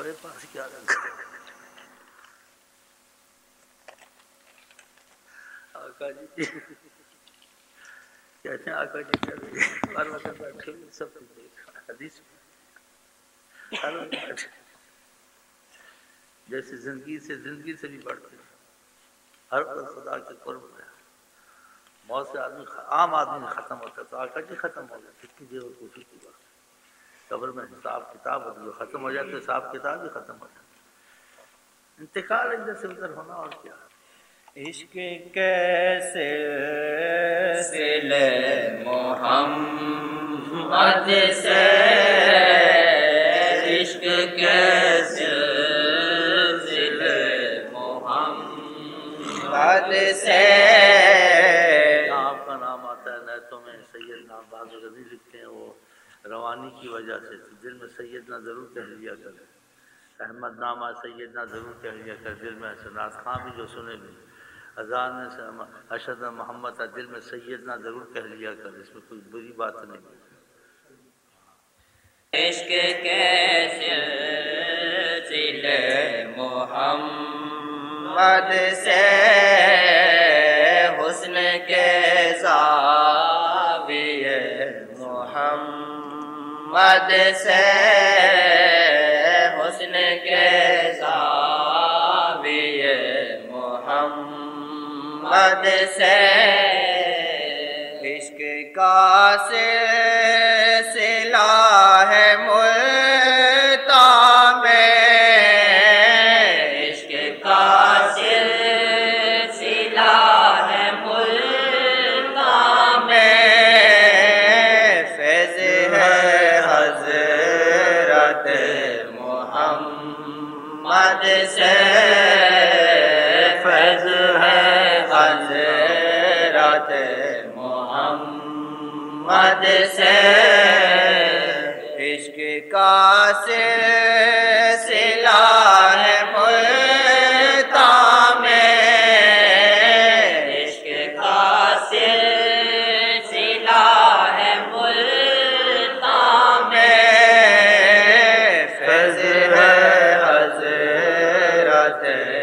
تمہارے پاس کیا رکھا؟ آقا جی کہتے ہیں آقا جی ہر وقت بیٹھے سب کچھ دیکھ حدیث ہر وقت بیٹھے جیسے زندگی سے بھی بڑھتے ہر وقت خدا کے قرب میں بہت سے آدمی عام آدمی ختم ہوتا ہے تو آقا جی ختم ہو گئے کتنی دیر اور خوشی کی بات قبر میں حساب کتاب ہوتی ہے ختم ہو جاتے حساب کتاب بھی ختم ہو جاتا انتقال ادھر سے ادھر ہونا اور کیا عشق کیسے سلے محمد سے عشق کیسے سلے محمد سے آپ کا نام آتا ہے نیتوں میں سید نام بعض غزی لکھتے ہیں وہ روانی کی وجہ سے دل میں سیدنا ضرور کہہ لیا کرے احمد نامہ سیدنا ضرور کہہ لیا کر دل میں ناز خاں بھی جو سنے بھی اذان میں اشہد محمد دل میں سیدنا ضرور کہہ لیا کر اس میں کوئی بری بات نہیں عشق کیسے سلے محمد سے حسن کے زاویے محمد سے حسن کے زاویے محمد سے عشق کا سلسلہ ہے ملتا میں عشق کا سلسلہ ہے ملتا میں فیض ہے حضرت محمد سے فیض ہے حضرت محمد سے عشق کا سلسلہ ہے ملتا میں عشق کا سلسلہ ہے ملتا میں فیض ہے حضرت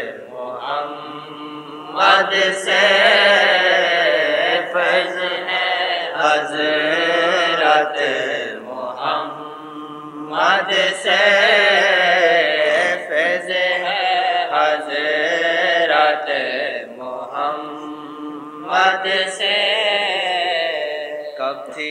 محمد سے فیض ہے حضرت محمد سے فیض ہے حضرت محمد سے کب تھی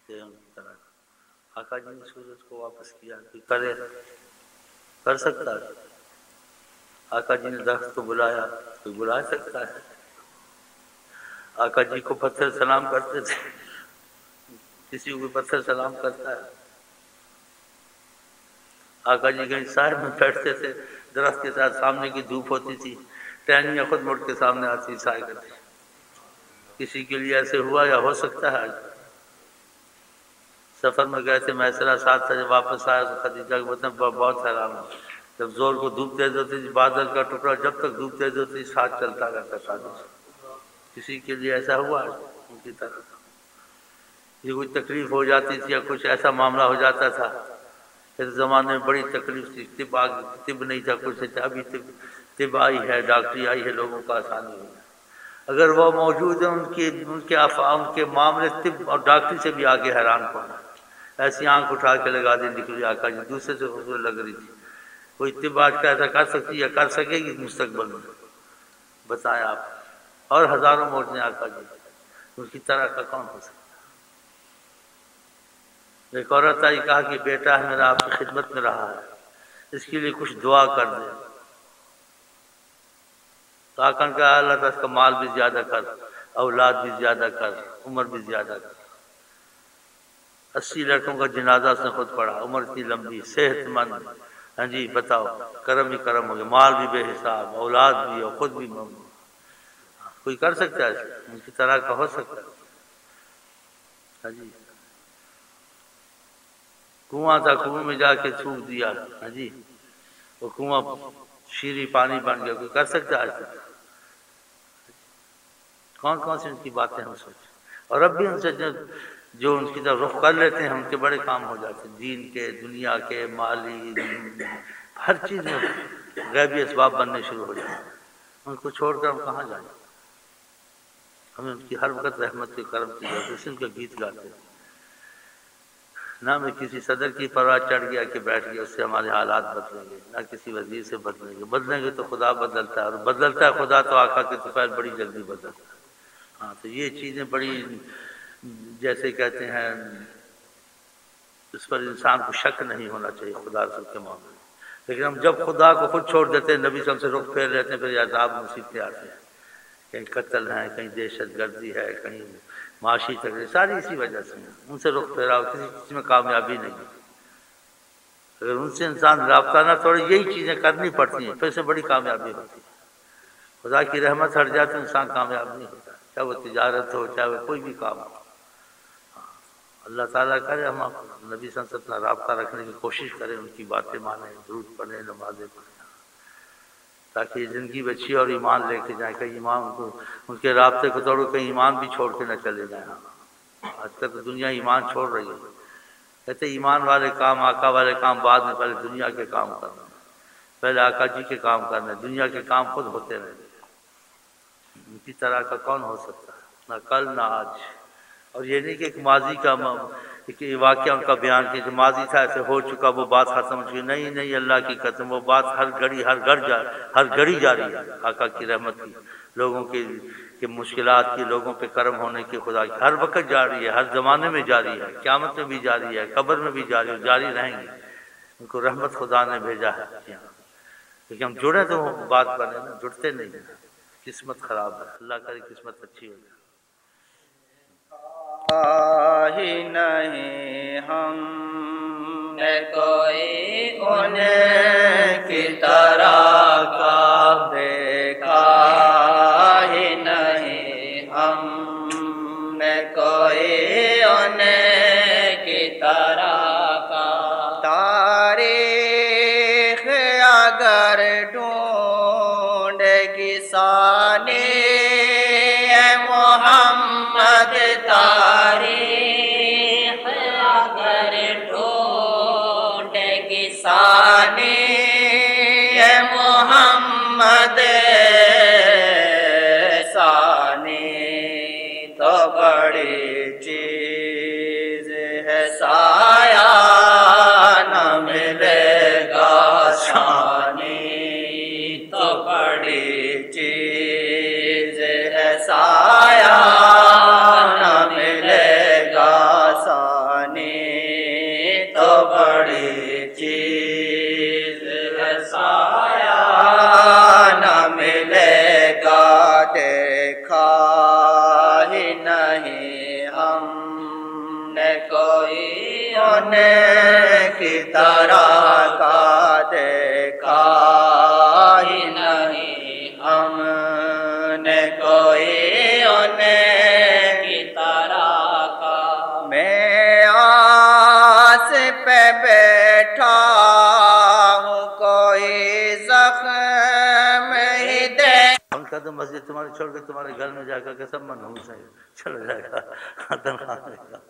آقا جی نے سورج کو واپس کیا کہ کرے کر سکتا ہے آقا جی نے درخت کو بلایا کوئی بلا سکتا ہے آقا جی کو پتھر سلام کرتے تھے کسی کو پتھر سلام کرتا ہے آقا جی کہیں صاحب میں بیٹھتے تھے درخت کے ساتھ سامنے کی دھوپ ہوتی تھی ٹہنیاں خود مڑ کے سامنے آتی سائے کرتی کسی کے لیے ایسے ہوا یا ہو سکتا ہے آج سفر میں گئے تھے میسرا ساتھ تھا جب واپس آیا تو خدیجہ کے بتایا بہت حیران ہوا جب زور کو دھوپ تیز ہوتی تھی بادل کا ٹکڑا جب تک دھوپ تیز ہوتی ساتھ چلتا رہتا تھا کسی کے لیے ایسا ہوا ان کی طرح یہ کوئی تکلیف ہو جاتی تھی یا کچھ ایسا معاملہ ہو جاتا تھا اس زمانے میں بڑی تکلیف تھی طب نہیں تھا کچھ نہیں تھا ابھی طب آئی ہے ڈاکٹری آئی ہے لوگوں کا آسانی ہوئی ہے اگر وہ موجود ہے ان کے معاملے طب اور ڈاکٹری سے بھی آگے حیران پڑا ایسی آنکھ اٹھا کے لگا دی نکلی آقا جی دوسرے سے خوبصورت لگ رہی تھی کوئی طب آج کا ایسا کر سکتی یا کر سکے گی مستقبل میں بتائیں آپ اور ہزاروں موجیں آقا جی ان کی طرح کا کون ہو سکتا ایک عورت آئی کہا کہ بیٹا ہے میرا آپ کی خدمت میں رہا ہے اس کے لیے کچھ دعا کر دیں تو آقا نے کہا اللہ تعالیٰ اس کا مال بھی زیادہ کر اولاد بھی زیادہ کر عمر بھی زیادہ کر 80 لڑکوں کا جنازہ اس نے خود پڑھا عمر اتنی لمبی صحت مند ہاں جی بتاؤ کرم ہی کرم ہو گیا مال بھی بے حساب اولاد بھی اور خود بھی ممنون کوئی کر سکتا ہے ان کی طرح کا ہو سکتا ہے ہاں جی کنواں تھا کنویں میں جا کے تھوک دیا ہاں جی وہ کنواں شیریں پانی بن گیا کوئی کر سکتا ہے کون کون سی ان کی باتیں ہم سوچیں اور اب بھی ان سے جو ان کی طرف رخ کر لیتے ہیں ان کے بڑے کام ہو جاتے ہیں دین کے دنیا کے مالی ہر چیز میں غیبی اسباب بننے شروع ہو جائیں، ان کو چھوڑ کر ہم کہاں جائیں؟ ہمیں ان کی ہر وقت رحمت کے کرم کی ضرورت ہے، اس کا گیت گاتے ہیں۔ نہ میں کسی صدر کی پرواہ چڑھ گیا کہ بیٹھ گیا، اس سے ہمارے حالات بدلیں گے، نہ کسی وزیر سے بدلیں گے تو خدا بدلتا ہے، اور بدلتا ہے خدا تو آقا کے طفیل بڑی جلدی بدلتا ہے۔ ہاں، تو یہ چیزیں بڑی جیسے کہتے ہیں اس پر انسان کو شک نہیں ہونا چاہیے خدا رسول کے معاملے میں، لیکن ہم جب خدا کو خود چھوڑ دیتے ہیں، نبی صلی اللہ علیہ وسلم سے رخ پھیر لیتے ہیں، پھر یہ عذاب مصیبتیں آتی ہیں، کہیں قتل ہے، کہیں دہشت گردی ہے، کہیں معاشی تکلیف، ساری اسی وجہ سے ہیں۔ ان سے رخ پھیراؤ، کسی چیز میں کامیابی نہیں ہے۔ اگر ان سے انسان رابطہ نہ توڑے، یہی چیزیں کرنی پڑتی ہیں، پھر سے بڑی کامیابی ہوتی ہے۔ خدا کی رحمت ہٹ جائے تو انسان کامیاب نہیں ہوتا، چاہے وہ تجارت ہو، چاہے وہ کوئی بھی کام ہو۔ اللہ تعالیٰ کرے ہم نبی صلی اللہ علیہ وسلم سے رابطہ رکھنے کی کوشش کریں، ان کی باتیں مانیں، درود پڑھیں، نمازیں پڑھیں، تاکہ یہ زندگی میں اچھی اور ایمان لے کے جائیں۔ کہیں ایمان ان کے رابطے کو توڑو، کہیں ایمان بھی چھوڑ کے نہ چلے جائیں۔ آج کل تو دنیا ایمان چھوڑ رہی ہے، کہتے ایمان والے کام، آقا والے کام بعد میں، پہلے دنیا کے کام کرنا، پہلے آقا جی کے کام کرنے، دنیا کے کام خود ہوتے رہے۔ ان کی طرح کا کون ہو سکتا ہے؟ نہ کل نہ آج۔ اور یہ نہیں کہ ایک ماضی کا ایک واقعہ ان کا بیان کیا کہ ماضی تھا، ایسے ہو چکا، وہ بات ختم ہو چکی، نہیں نہیں، اللہ کی قسم وہ بات ہر گھڑی ہر گھڑی جاری ہے۔ آقا کی رحمت کی، لوگوں کی مشکلات کی، لوگوں پہ کرم ہونے کی، خدا کی ہر وقت جاری ہے، ہر زمانے میں جاری ہے، قیامت میں بھی جاری ہے، قبر میں بھی جاری ہے، جاری رہیں گی۔ ان کو رحمت خدا نے بھیجا ہے یہاں، لیکن ہم جڑے تو بات بنے نا، جڑتے نہیں ہیں، قسمت خراب ہے۔ اللہ کرے قسمت اچھی ہو جائے۔ ہی نہیں ہم نے کوئی ان کی طرح کا دیکھا ہی نہیں، ہم نے کوئی ان کی طرح کا۔ تاریخ اگر ڈھونڈ گی ثانی محمد، تاریخ اگر ڈھونڈ گی ثانی محمد، ثانی تو بڑی چیز ہے، سایہ نہ ملے گا، ثانی تو بڑی چیز ہے، سایہ نہ ملے گا، ثانی تو بڑی چیز ہے، سایہ نہ ملے گا۔ دیکھا ہی نہیں ہم نے کوئی ان کی طرح کا، دیکھا ہی نہیں ہم نے کوئی ان کی طرح کا۔ میں آس پہ بیٹھا ہوں، کوئی زخم ہی دے۔ ہم کہتے ہیں مسجد تمہاری چھوڑ کے تمہارے گھر میں جا کر کے سب منحوس ہے، چلا جائے گا تنخواہ لے گا۔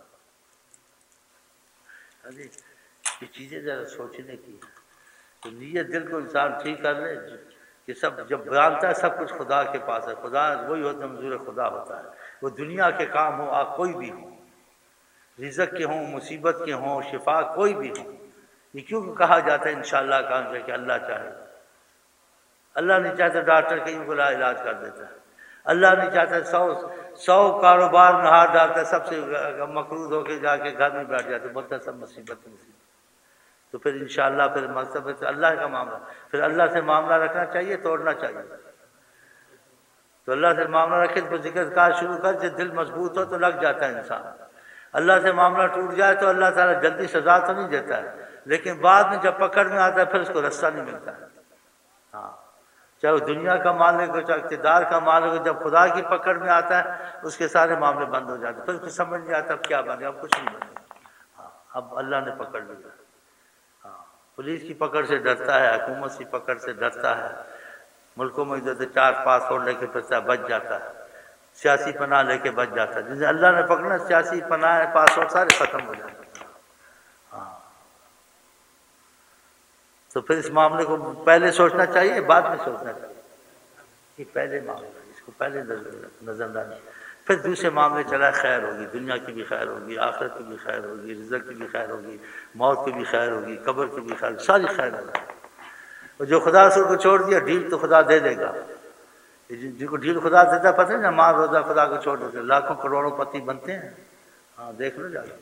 یہ چیزیں ذرا سوچنے کی، تو نیت دل کو انسان ٹھیک کر لے کہ سب جب جانتا ہے سب کچھ خدا کے پاس ہے، خدا وہی ہوتا ہے، منظور خدا ہوتا ہے۔ وہ دنیا کے کام ہو، کوئی بھی ہو، رزق کے ہوں، مصیبت کے ہوں، شفا کوئی بھی ہو، یہ کیوں کہا جاتا ہے انشاءاللہ کام سے کہ اللہ چاہے۔ اللہ نہیں چاہتا ڈاکٹر کہیں بلا علاج کر دیتا ہے، اللہ نہیں چاہتا 100 کاروبار میں ہاتھ ڈالتا ہے، سب سے مقروض ہو کے جا کے گھر میں بیٹھ جاتا ہے، بولتا ہے سب مصیبت۔ تو پھر انشاءاللہ پھر مقصد ہے اللہ کا معاملہ، پھر اللہ سے معاملہ رکھنا چاہیے، توڑنا چاہیے۔ تو اللہ سے معاملہ رکھے تو ذکر کار شروع کر، جب دل مضبوط ہو تو لگ جاتا ہے انسان۔ اللہ سے معاملہ ٹوٹ جائے تو اللہ تعالیٰ جلدی سزا تو نہیں دیتا ہے، لیکن بعد میں جب پکڑ میں آتا ہے پھر اس کو رستہ نہیں ملتا ہے۔ ہاں، چاہے وہ دنیا کا مالک ہو، چاہے اقتدار کا مالک ہو، جب خدا کی پکڑ میں آتا ہے اس کے سارے معاملے بند ہو جاتے ہیں، پھر اس کو سمجھ نہیں آتا اب کیا بنے، اب کچھ نہیں بنے۔ ہاں، اب اللہ نے پکڑ لیا۔ ہاں، پولیس کی پکڑ سے ڈرتا ہے، حکومت کی پکڑ سے ڈرتا ہے، ملکوں میں ادھر 4 پاسپورٹ لے کے پھرتا ہے، بچ جاتا ہے، سیاسی پناہ لے کے بچ جاتا ہے۔ جسے اللہ نے پکڑنا، سیاسی پناہ پاسپورٹ سارے ختم ہو جاتے ہیں۔ ہاں، تو پھر اس معاملے کو پہلے سوچنا چاہیے، بعد میں سوچنا چاہیے؟ یہ پہلے معاملہ ہے، اس کو پہلے نظر انداز. پھر دوسرے معاملے چلا، خیر ہوگی، دنیا کی بھی خیر ہوگی، آخرت کی بھی خیر ہوگی، رزق کی بھی خیر ہوگی، موت کی بھی خیر ہوگی، قبر کی بھی خیر ہوگی، ساری خیر ہوگی. اور جو خدا رسول کو چھوڑ دیا، ڈھیل تو خدا دے دے گا. جن کو ڈھیل خدا دیتا پتہ نہیں، نماز روزہ خدا کو چھوڑ دیتے، لاکھوں کروڑوں پتی بنتے ہیں. ہاں دیکھ لو جا کے،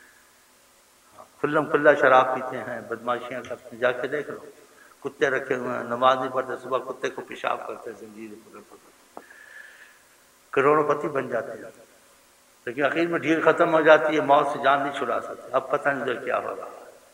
کھلم کھلا شراب پیتے ہیں، بدماشیاں کرتے ہیں، جا کے دیکھ لو. کتے رکھے ہوئے ہیں، نماز نہیں پڑھتے، صبح کتے کو پیشاب کرتے ہیں زنجیر پکڑ پکڑ، کروڑوں پتی بن جاتے ہیں. لیکن آخر میں ڈھیل ختم ہو جاتی ہے، موت سے جان نہیں چھڑا سکتے. اب پتہ نہیں ادھر کیا ہوگا.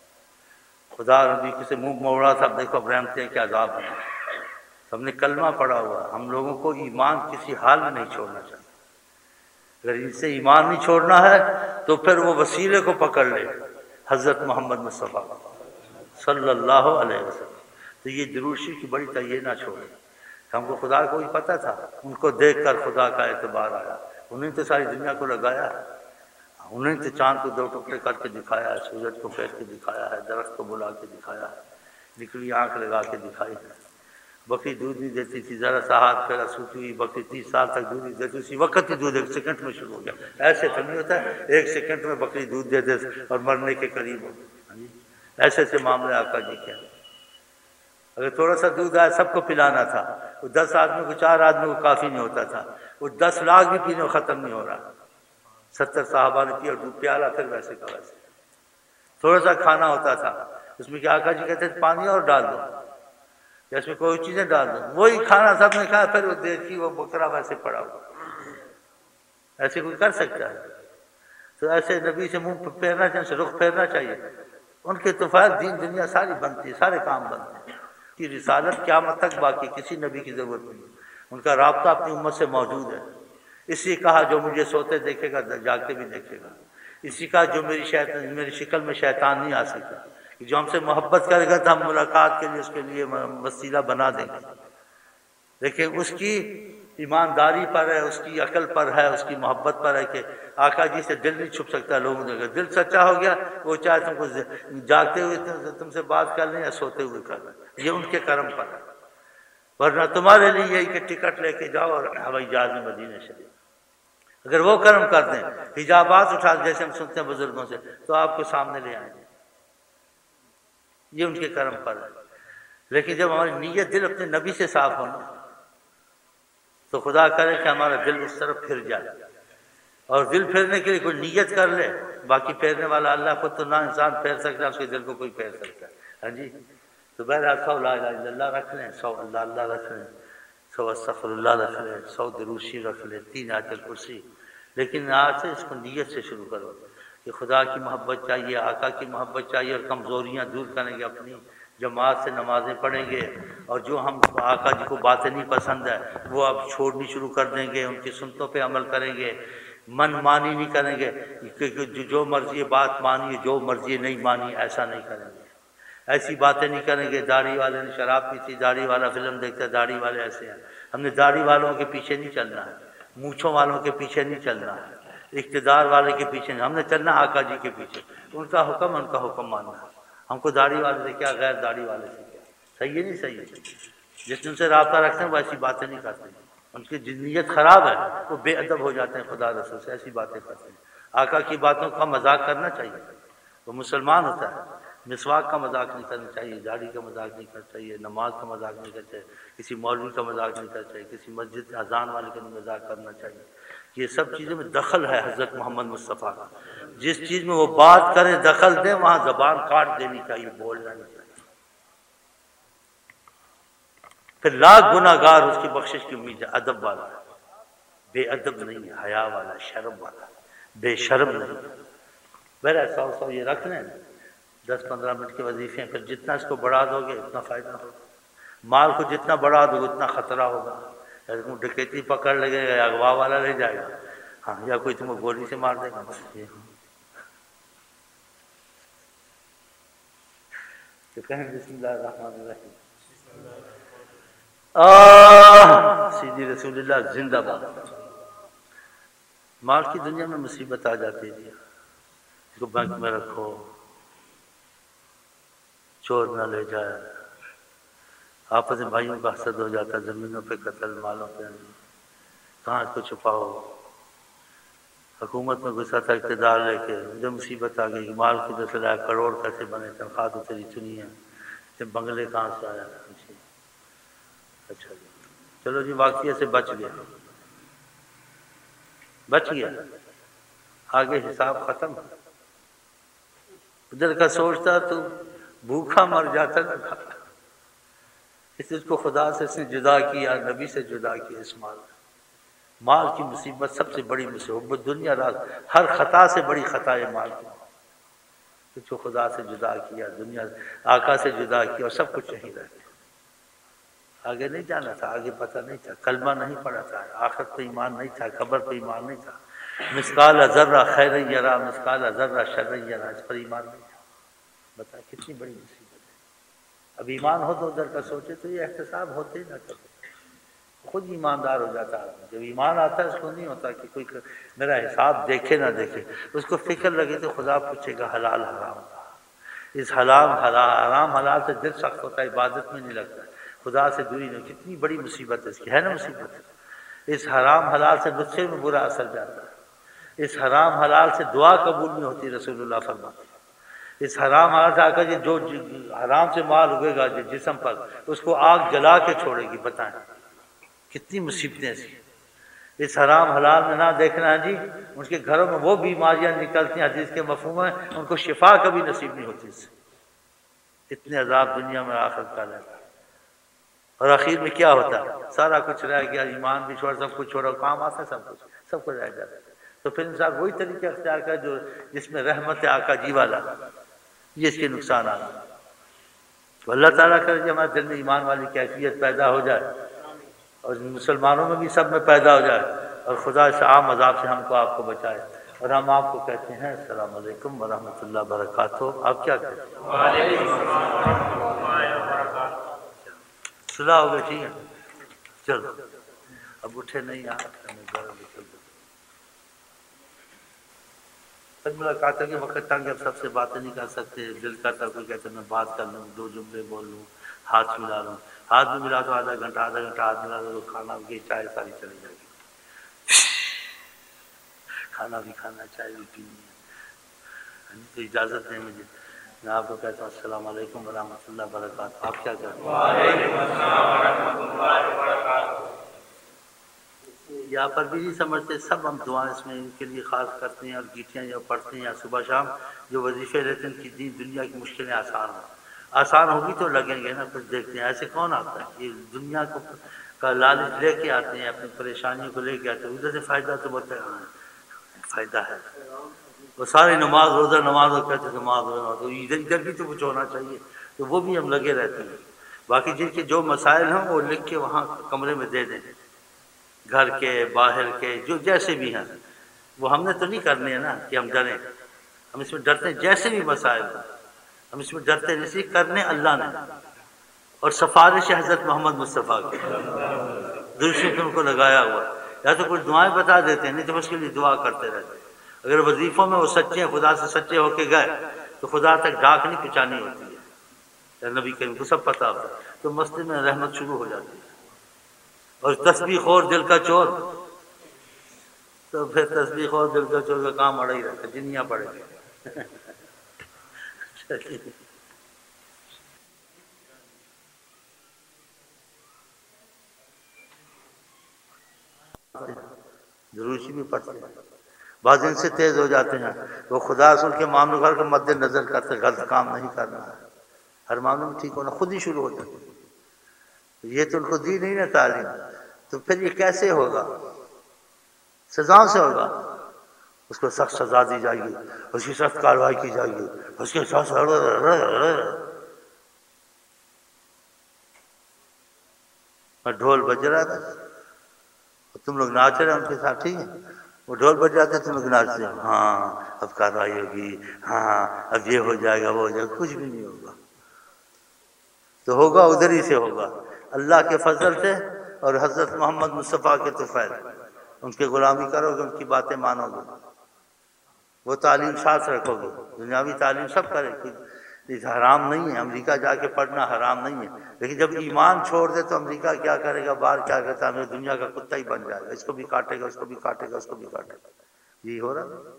خدا نبی کسی منہ موڑا تھا، اب دیکھو اب رحمتیں کیا عذاب ہیں. ہم نے کلمہ پڑھا ہوا، ہم لوگوں کو ایمان کسی حال میں نہیں چھوڑنا چاہیے. اگر ان سے ایمان نہیں چھوڑنا ہے تو پھر وہ وسیلے کو پکڑ لے، حضرت محمد مصطفیٰ صلی اللہ علیہ وسلم. تو یہ درود شریف کی بڑی یہ نہ چھوڑے. ہم کو خدا کو ہی پتہ تھا، ان کو دیکھ کر خدا کا اعتبار آیا. انہیں تو ساری دنیا کو لگایا، انہیں تو چاند کو دو ٹکڑے کر کے دکھایا ہے، سورج کو پھیر کے دکھایا ہے، درخت کو بلا کے دکھایا ہے، نکلی آنکھ لگا کے دکھائی ہے. بکری دودھ نہیں دیتی تھی، ذرا سا ہاتھ پھیرا سوتی ہوئی بکری 30 سال تک دودھ نہیں دیتی، اسی وقت ہی دودھ 1 سیکنڈ میں شروع ہو گیا. ایسے تو نہیں ہوتا ہے 1 سیکنڈ میں بکری دودھ دے دے اور مرنے کے قریب ہو. ایسے ایسے معاملے آقا جی کے. اگر تھوڑا سا دودھ آیا سب کو پلانا تھا، وہ 10 آدمی کو 4 آدمی کو کافی نہیں ہوتا تھا، وہ 10 لاکھ بھی پینے ختم نہیں ہو رہا. 70 صحابہ نے پیا اور دودھ پیالا پھر ویسے کا ویسے. تھوڑا سا کھانا ہوتا تھا، اس میں کیا آقا جی کہتے تھے پانی اور ڈال دو، یا اس میں کوئی چیزیں ڈال دو. وہی کھانا سب نے کھایا، پھر وہ دیکھی وہ بکرا ویسے پڑا ہوا. ایسے کوئی کر سکتا ہے؟ تو ایسے نبی سے منہ پھیرنا چاہیے، رخ پھیرنا چاہیے. ان کے اتفاق دین دنیا ساری بنتی ہے، سارے کام بنتے ہیں. کی رسالت قیامت تک باقی، کسی نبی کی ضرورت نہیں. ان کا رابطہ اپنی امت سے موجود ہے. اسی کہا جو مجھے سوتے دیکھے گا جاگتے بھی دیکھے گا. اسی کہا جو میری شکل میں شیطان نہیں آ سکتا. جو ہم سے محبت کرے گا تو ہم ملاقات کے لیے اس کے لیے وسیلہ بنا دیں گے. لیکن اس کی ایمانداری پر ہے، اس کی عقل پر ہے، اس کی محبت پر ہے کہ آقا جی سے دل نہیں چھپ سکتا. لوگوں نے دل سچا ہو گیا، وہ چاہے تم کو جاگتے ہوئے تم سے بات کر لیں یا سوتے ہوئے کر لیں، یہ ان کے کرم پر ہے. ورنہ تمہارے لیے یہی کہ ٹکٹ لے کے جاؤ اور ہوائی جہاز میں مدینہ شریف. اگر وہ کرم کر دیں، حجابات اٹھا جیسے ہم سنتے ہیں بزرگوں سے، تو آپ کو سامنے لے آئیں گے. یہ ان کے کرم پر ہے. لیکن جب ہماری نیت دل اپنے نبی سے صاف ہونا، تو خدا کرے کہ ہمارا دل اس طرف پھر جائے. اور دل پھیرنے کے لیے کوئی نیت کر لے، باقی پھیرنے والا اللہ کو تو نہ انسان پھیر سکتا، اس کے دل کو کوئی پھیر سکتا ہے. ہاں جی. تو بہرحال 100 لا الہ الا اللہ رکھ لیں، 100 اللہ اللہ رکھ لیں، 100 استغفر اللہ رکھ لیں، 100 درود شریف رکھ لیں، 3 آیت الکرسی. لیکن آج سے اس کو نیت سے شروع کرو کہ خدا کی محبت چاہیے، آقا کی محبت چاہیے، اور کمزوریاں دور کریں گے اپنی. جماعت سے نمازیں پڑھیں گے، اور جو ہم آقا جی کو باتیں نہیں پسند ہے وہ اب چھوڑنی شروع کر دیں گے. ان کی سنتوں پہ عمل کریں گے، من مانی نہیں کریں گے کہ جو مرضی بات مانی، جو مرضی نہیں مانی، ایسا نہیں کریں گے. ایسی باتیں نہیں کریں گے داڑھی والے نے شراب پی تھی، داڑھی والا فلم دیکھتا ہے، داڑھی والے ایسے ہیں. ہم نے داڑھی والوں کے پیچھے نہیں چلنا ہے، مونچھوں والوں کے پیچھے نہیں چلنا ہے، اقتدار والے کے پیچھے نہیں. ہم نے چلنا آقا جی کے پیچھے. ان کا حکم ماننا ہے. ہم کو داڑھی والے سے کیا، غیر داڑھی والے سے کیا. صحیح ہے نہیں صحیح ہے؟ جس دن سے رابطہ رکھتے ہیں وہ ایسی باتیں نہیں کرتے. ان کی نیت خراب ہے، وہ بے ادب ہو جاتے ہیں خدا رسول سے، ایسی باتیں کرتے ہیں. آقا کی باتوں کا مذاق کرنا چاہیے. وہ مسلمان ہوتا ہے. مسواک کا مذاق نہیں کرنا چاہیے، داڑھی کا مذاق نہیں کرنا چاہیے، نماز کا مذاق نہیں کرنا چاہیے، کسی مولوی کا مذاق نہیں کرنا چاہیے، کسی مسجد اذان والے کا نہیں مذاق کرنا چاہیے. یہ سب چیزوں میں دخل ہے حضرت محمد مصطفیٰ کا. جس چیز میں وہ بات کریں، دخل دیں، وہاں زبان کاٹ دینی چاہیے، بولنا نہیں چاہیے. پھر لاکھ گناہ گار اس کی بخشش کی امید ہے. ادب والا، بے ادب نہیں، حیا والا، شرم والا، بے شرم نہیں. بہرحال 100 یہ رکھ لیں، 10-15 منٹ کے وظیفے ہیں. پھر جتنا اس کو بڑھا دو گے اتنا فائدہ ہوگا. مال کو جتنا بڑھا دو گے اتنا خطرہ ہوگا. ڈکیتی پکڑ لگے گا، یا اغوا والا لے جائے گا، ہاں، یا کوئی تم کو گولی سے مار دے گا. تو کہیں بسم اللہ الرحمن الرحیم. سیدھی رسول اللہ زندہ باد. مال کی دنیا میں مصیبت آ جاتی ہے، اس کو بینک میں رکھو، چور نہ لے جائے، آپس میں بھائیوں کا حسد ہو جاتا، زمینوں پہ قتل، مالوں پہ کہاں کو چھپاؤ۔ حکومت میں گھسا تھا اقتدار لے کے، مجھے مصیبت آ گئی، مال کدھر سے لایا، کروڑ کیسے بنے، تنخواہ تو تیری چنی ہے، یہ بنگلے کہاں سے آیا۔ اچھا جی چلو جی، واقعے سے بچ گیا، بچ گیا، آگے حساب ختم۔ ادھر کا سوچتا تو بھوکا مر جاتا نہ، اس کو خدا سے اس نے جدا کیا، نبی سے جدا کیا۔ اس مال کی مصیبت سب سے بڑی مصیبت، دنیا راز ہر خطا سے بڑی خطا ہے مال کی، اس کو خدا سے جدا کیا، دنیا آقا سے جدا کیا، اور سب کچھ یہیں رہ گیا۔ آگے نہیں جانا تھا، آگے پتہ نہیں تھا، کلمہ نہیں پڑھا تھا، آخرت پہ ایمان نہیں تھا، قبر پہ ایمان نہیں تھا، مثقال ذرہ خیر یرا مثقال ذرہ شر یرا، اس پر ایمان نہیں تھا۔ بتا کتنی بڑی مصیبت ہے۔ اب ایمان ہو تو ادھر کا سوچے تو یہ احتساب ہوتے ہی نہ کرے، خود ایماندار ہو جاتا ہے۔ جب ایمان آتا ہے اس کو نہیں ہوتا کہ کوئی میرا حساب دیکھے نہ دیکھے، اس کو فکر لگے تو خدا پوچھے گا حلال حرام کا، اس حرام حلال سے دل سخت ہوتا ہے، عبادت میں نہیں لگتا، خدا سے دوری نہیں۔ کتنی بڑی مصیبت ہے اس کی، ہے نا مصیبت۔ اس حرام حلال سے نسخے میں برا اثر جاتا ہے، اس حرام حلال سے دعا قبول نہیں ہوتی، رسول اللہ فرماتے ہیں۔ اس حرام حلال سے آ کر جو حرام سے مال اگے گا جسم پر، اس کو آگ جلا کے چھوڑے گی۔ بتائیں کتنی مصیبتیں ایسی۔ اس حرام حلال میں نہ دیکھنا ہے جی، ان کے گھروں میں وہ بیماریاں نکلتی ہیں حدیث کے مفہوم ہے، ان کو شفا کبھی نصیب نہیں ہوتی اس سے۔ اتنے عذاب دنیا میں آخرت کا رہتا ہے، اور آخر میں کیا ہوتا ہے؟ سارا کچھ رہ گیا، ایمان بھی چھوڑا، سب کچھ چھوڑا، کام آتا ہے سب کچھ رہ جاتا ہے۔ تو پھر انسان وہی طریقہ اختیار کرے جو جس میں رحمت آقا جی والا، یہ اس کے نقصانات ہیں۔ تو اللہ تعالیٰ کرے کہ ہمارے دل میں ایمان والی کیفیت پیدا ہو جائے، اور مسلمانوں میں بھی سب میں پیدا ہو جائے، اور خدا اس عام عذاب سے ہم کو آپ کو بچائے۔ اور ہم آپ کو کہتے ہیں السلام علیکم ورحمۃ اللہ وبرکاتہ۔ آپ کیا کہتے ہیں؟ وعلیکم السلام صلاح ہو گئی، ٹھیک ہے چلو اب اٹھے نہیں پھر ملاقاتوں کے وقت تنگ ہے، سب سے باتیں نہیں کر سکتے، دل کرتا کوئی کہتے میں بات کر لوں، دو جملے بول لوں، ہاتھ ملا لوں، ہاتھ بھی ملا تو آدھا گھنٹہ ہاتھ ملا دو، کھانا بھی چائے ساری چلی جائے گی، کھانا بھی کھانا، چائے بھی پینی ہے۔ تو اجازت دیں مجھے، میں آپ کو کہتا ہوں السلام علیکم ورحمۃ اللہ وبرکاتہ۔ آپ کیا کہتے ہیں؟ وعلیکم السلام ورحمۃ اللہ وبرکاتہ۔ یہاں پر بھی نہیں سمجھتے، سب ہم دعائیں اس میں ان کے لیے خاص کرتے ہیں، اور گیٹیاں جو پڑھتے ہیں یا صبح شام جو وظیفے رہتے ہیں، ان کی دنیا کی مشکلیں آسان ہوگی تو لگیں گے نا۔ کچھ دیکھتے ہیں ایسے کون آتا ہے، یہ دنیا کو کا لالچ لے کے آتے ہیں، اپنی پریشانیوں کو لے کے آتے ہیں، ادھر سے فائدہ تو بہت فائدہ ہے۔ وہ ساری نماز روزہ نماز کہتے ہیں، نماز روزہ تو ادھر بھی تو کچھ ہونا چاہیے، تو وہ بھی ہم لگے رہتے ہیں۔ باقی جن کے جو مسائل ہیں وہ لکھ کے وہاں کمرے میں دے دیں، گھر کے باہر کے جو جیسے بھی ہیں، وہ ہم نے تو نہیں کرنے ہیں نا کہ ہم ڈریں، ہم اس میں ڈرتے ہیں جیسے بھی مسائل ہیں، ہم اس میں ڈرتے نہیں، اس کرنے اللہ نے، اور سفارش حضرت محمد مصطفیٰ کی درشت ان کو لگایا ہوا، یا تو کچھ دعائیں بتا دیتے ہیں، نہیں تو اس کے لیے دعا کرتے رہتے ہیں۔ اگر وظیفوں میں وہ سچے ہیں، خدا سے سچے ہو کے گئے تو خدا تک ڈاک نہیں پہنچانی ہوتی ہے، نبی کریم کو سب پتہ ہوتا ہے، تو مسجد میں رحمت شروع ہو جاتی ہے۔ اور تسبیح خور دل کا چور، تو پھر تسبیح خور دل کا چور کا کام اڑا ہی رہتا ہے، جنیاں پڑے گی۔ دروشی بھی پڑھتے ہیں، بعض ان سے تیز ہو جاتے ہیں، وہ خدا رسول کے معاملے کو مد نظر کرتے، غلط کام نہیں کرنا ہے، ہر معاملے میں ٹھیک ہونا، خود ہی شروع ہو جاتے ہیں۔ یہ تو ان کو دی نہیں نا تعلیم، تو پھر یہ کیسے ہوگا؟ سزا سے ہوگا، اس کو سخت سزا دی جائے گی، اس کی سخت کارروائی کی جائے گی، اس کے ساتھ ڈھول بج رہا تھا، تم لوگ ناچ رہے ہیں ان کے ساتھ، ٹھیک ہے، وہ ڈھول بج جاتے تم لوگ ناچتے ہیں، ہاں اب کارروائی ہوگی، ہاں اب یہ ہو جائے گا، وہ ہو جائے گا، کچھ بھی نہیں ہوگا، تو ہوگا ادھر ہی سے ہوگا، اللہ کے فضل سے اور حضرت محمد مصطفیٰ کے طفیل، ان کے غلامی کرو گے، ان کی باتیں مانو گے، وہ تعلیم ساتھ رکھو گے، دنیاوی تعلیم سب کرے گی، یہ حرام نہیں ہے، امریکہ جا کے پڑھنا حرام نہیں ہے، لیکن جب ایمان چھوڑ دے تو امریکہ کیا کرے گا، باہر کیا کرتا ہے، دنیا کا کتا ہی بن جائے گا، اس کو بھی کاٹے گا، اس کو بھی کاٹے گا، اس کو بھی کاٹے گا. یہی ہو رہا ہے.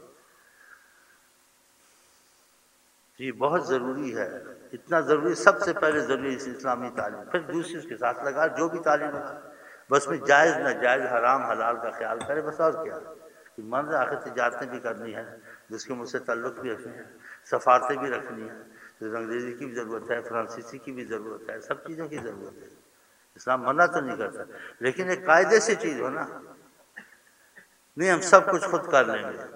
یہ بہت ضروری ہے، اتنا ضروری، سب سے پہلے ضروری ہے اسلامی تعلیم، پھر دوسری اس کے ساتھ لگا جو بھی تعلیم ہے، بس میں جائز ناجائز حرام حلال کا خیال کرے، بس اور کیا. مرد آخر تجارتیں بھی کرنی ہیں، جس کے مجھ سے تعلق بھی رکھنے ہیں، سفارتیں بھی رکھنی ہیں، انگریزی کی بھی ضرورت ہے، فرانسیسی کی بھی ضرورت ہے، سب چیزوں کی ضرورت ہے. اسلام منع تو نہیں کرتا، لیکن ایک قاعدے سے چیز ہو نا، نہیں ہم سب کچھ خود کر لیں گے،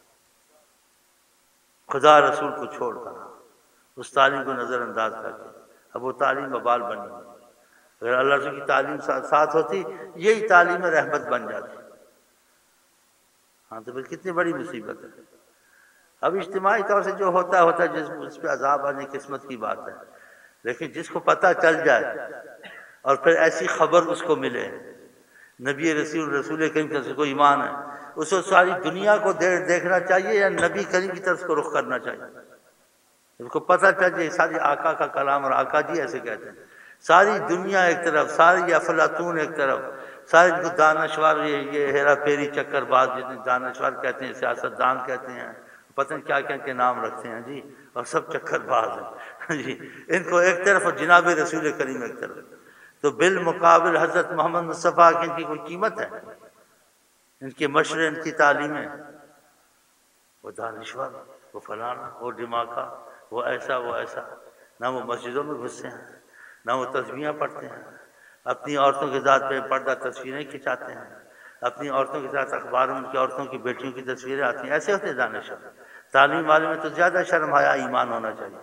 خدا رسول کو چھوڑ کر، اس تعلیم کو نظر انداز کر کے، اب وہ تعلیم وبال بنی. اگر اللہ رسول کی تعلیم ساتھ ہوتی، یہی تعلیم رحمت بن جاتی. ہاں تو پھر کتنی بڑی مصیبت ہے. اب اجتماعی طور سے جو ہوتا ہے جس پہ عذاب آنے قسمت کی بات ہے، لیکن جس کو پتہ چل جائے اور پھر ایسی خبر اس کو ملے، نبی رسول کریم کی طرف کو ایمان ہے، اس کو ساری دنیا کو دیکھنا چاہیے یا نبی کریم کی طرف کو رخ کرنا چاہیے. اس کو پتہ چل جائے ساری آقا کا کلام، اور آقا جی ایسے کہتے ہیں، ساری دنیا ایک طرف، ساری افلاطون ایک طرف، سارے جو دانشور، یہ ہیرا پھیری چکر باز جتنے دانشور کہتے ہیں، سیاست دان کہتے ہیں، پتہ نہیں کیا کیا کے نام رکھتے ہیں جی، اور سب چکر باز ہیں جی. ان کو ایک طرف اور جناب رسول کریم ایک طرف، تو بالمقابل حضرت محمد مصطفیٰ کی ان کی کوئی قیمت ہے؟ ان کے مشورے، ان کی تعلیمیں، وہ دانشور، وہ فلانا، وہ دماغہ، وہ ایسا، وہ ایسا، نہ وہ مسجدوں میں گھستے ہیں، نہ وہ تسبیحاں پڑھتے ہیں، اپنی عورتوں کے ذات پہ پردہ تصویریں کھنچاتے ہیں، اپنی عورتوں کے ساتھ اخباروں میں ان کی عورتوں کی بیٹیوں کی تصویریں آتی ہیں. ایسے ہوتے ہیں دانشور. تعلیم والے میں تو زیادہ شرم حیا ایمان ہونا چاہیے،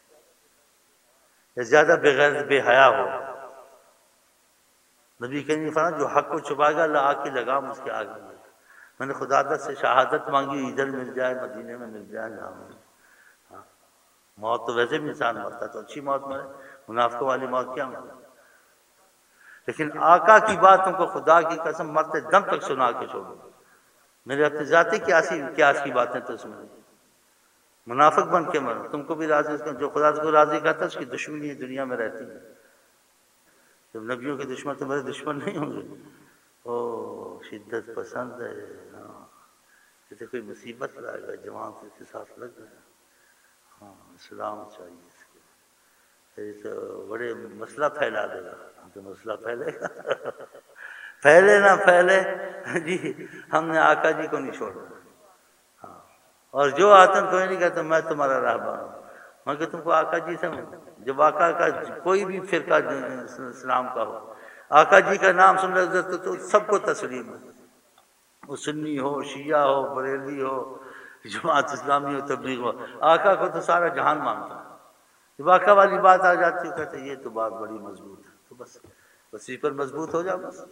یا زیادہ بغیر بے حیا ہو. نبی کریم نے فرمایا جو حق کو چھپائے گا اللہ آگ کی لگام اس کے آگے ہے. میں نے خدا سے شہادت مانگی، ادھر مل جائے، مدینے میں مل جائے، جہاں ہاں. موت تو ویسے بھی انسان مرتا تو اچھی موت مرے، منافقوں والی موت کیا مرے. لیکن آقا کی بات تم کو خدا کی قسم مرتے دم تک سنا کے چھوڑو. میرے اپنی ذاتی قیاس کی باتیں تو سنو، منافق بن کے مرو. تم کو بھی راضی، جو خدا کو راضی کرتا ہے اس کی دشمنی دنیا میں رہتی ہے. جب نبیوں کے دشمن تمہارے دشمن نہیں ہوں گے، او شدت پسند ہے، جیسے کوئی مصیبت لائے گا جوان سے اس کے ساتھ لگ گیا، ہاں اسلام چاہیے اس کے، یہ تو بڑے مسئلہ پھیلا دے گا. تو مسئلہ پھیلے گا پھیلے نہ پھیلے جی، ہم نے آقا جی کو نہیں چھوڑا. ہاں، اور جو آتن کوئی نہیں کہتا میں تمہارا راہبان ہوں، میں کہ تم کو آقا جی سے جب آقا کا کوئی بھی فرقہ اسلام کا ہو، آقا جی کا نام سن رہے تو سب کو تسلیم ہے. وہ سنی ہو، شیعہ ہو، بریلوی ہو، جماعت اسلامی ہو، تبلیغ ہو، آقا کو تو سارا جہان مانتا ہے. جب آقا والی بات آ جاتی ہے کہتے ہیں یہ تو بات بڑی مضبوط ہے، تو بس اسی پر مضبوط ہو جاؤ. بس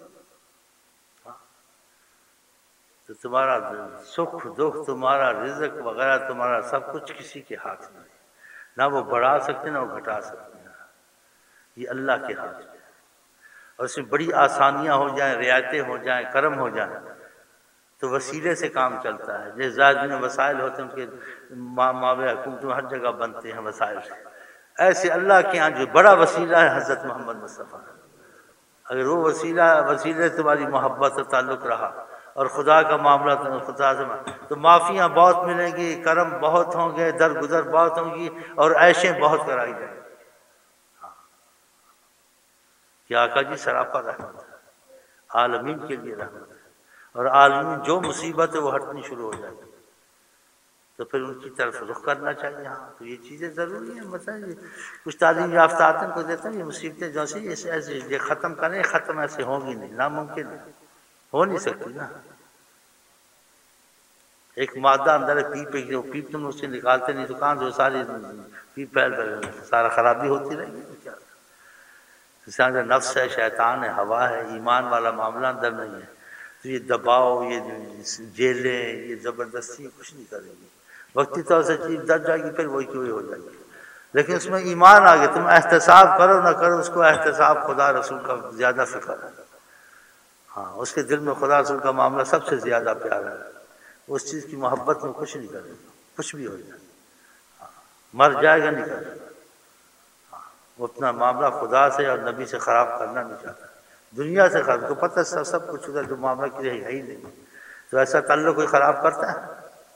تو تمہارا سکھ دکھ، تمہارا رزق وغیرہ، تمہارا سب کچھ کسی کے ہاتھ میں، نہ وہ بڑھا سکتے نہ وہ گھٹا سکتے ہیں، یہ اللہ کے ہاتھ میں. اور اس میں بڑی آسانیاں ہو جائیں، رعایتیں ہو جائیں، کرم ہو جائیں تو وسیلے سے کام چلتا ہے. جیسے زائد میں وسائل ہوتے ہیں، ان کے مابع حکومت میں ہر جگہ بنتے ہیں وسائل سے، ایسے اللہ کے ہاں جو بڑا وسیلہ ہے حضرت محمد مصطفیٰ. اگر وہ وسیلے تمہاری محبت سے تعلق رہا اور خدا کا معاملہ خدا سے تو معافیاں بہت ملیں گی، کرم بہت ہوں گے، درگزر بہت ہوں گی، اور عیشیں بہت کرائی جائیں گی. کہ آقا جی سراپا رحمت ہے، عالمین کے لیے رحمت ہے، اور عالمین جو مصیبت ہے وہ ہٹنی شروع ہو جائے گی، تو پھر ان کی طرف رخ کرنا چاہیے. ہاں تو یہ چیزیں ضروری ہیں. بتائیے کچھ تعلیم یافتہ آتے ہیں کو دیتے ہیں یہ مصیبتیں جو سی ایسے یہ ختم کریں، ختم ایسے ہوں گی نہیں، ناممکن ہے، ہو نہیں سکتی نا. ایک مادہ اندر ہے پیپ، جو پیپ تم اس سے نکالتے نہیں تو کہاں جو ساری پیپ پھیل رہے، سارا خرابی ہوتی رہے گی. انسان کا نفس ہے، شیطان ہے، ہوا ہے، ایمان والا معاملہ اندر نہیں ہے. تو یہ دباؤ، یہ جیلیں، یہ زبردستی کچھ نہیں کرے گی. وقتی طور سے چیز در جائے گی، پھر وہی کی وہی ہو جائے گی. لیکن اس میں ایمان آگے، تم احتساب کرو نہ کرو، اس کو احتساب خدا رسول کا زیادہ فکر ہے. ہاں اس کے دل میں خدا رسول کا معاملہ سب سے زیادہ پیارا ہے. اس چیز کی محبت میں کچھ نہیں کرے گا، کچھ بھی ہو جائے، مر جائے گا نہیں کرے گا. وہ اپنا معاملہ خدا سے اور نبی سے خراب کرنا نہیں چاہتا، دنیا سے خراب، کو پتہ سب کچھ ادھر جو معاملہ کی ہے ہی نہیں، تو ایسا تعلق کوئی خراب کرتا ہے؟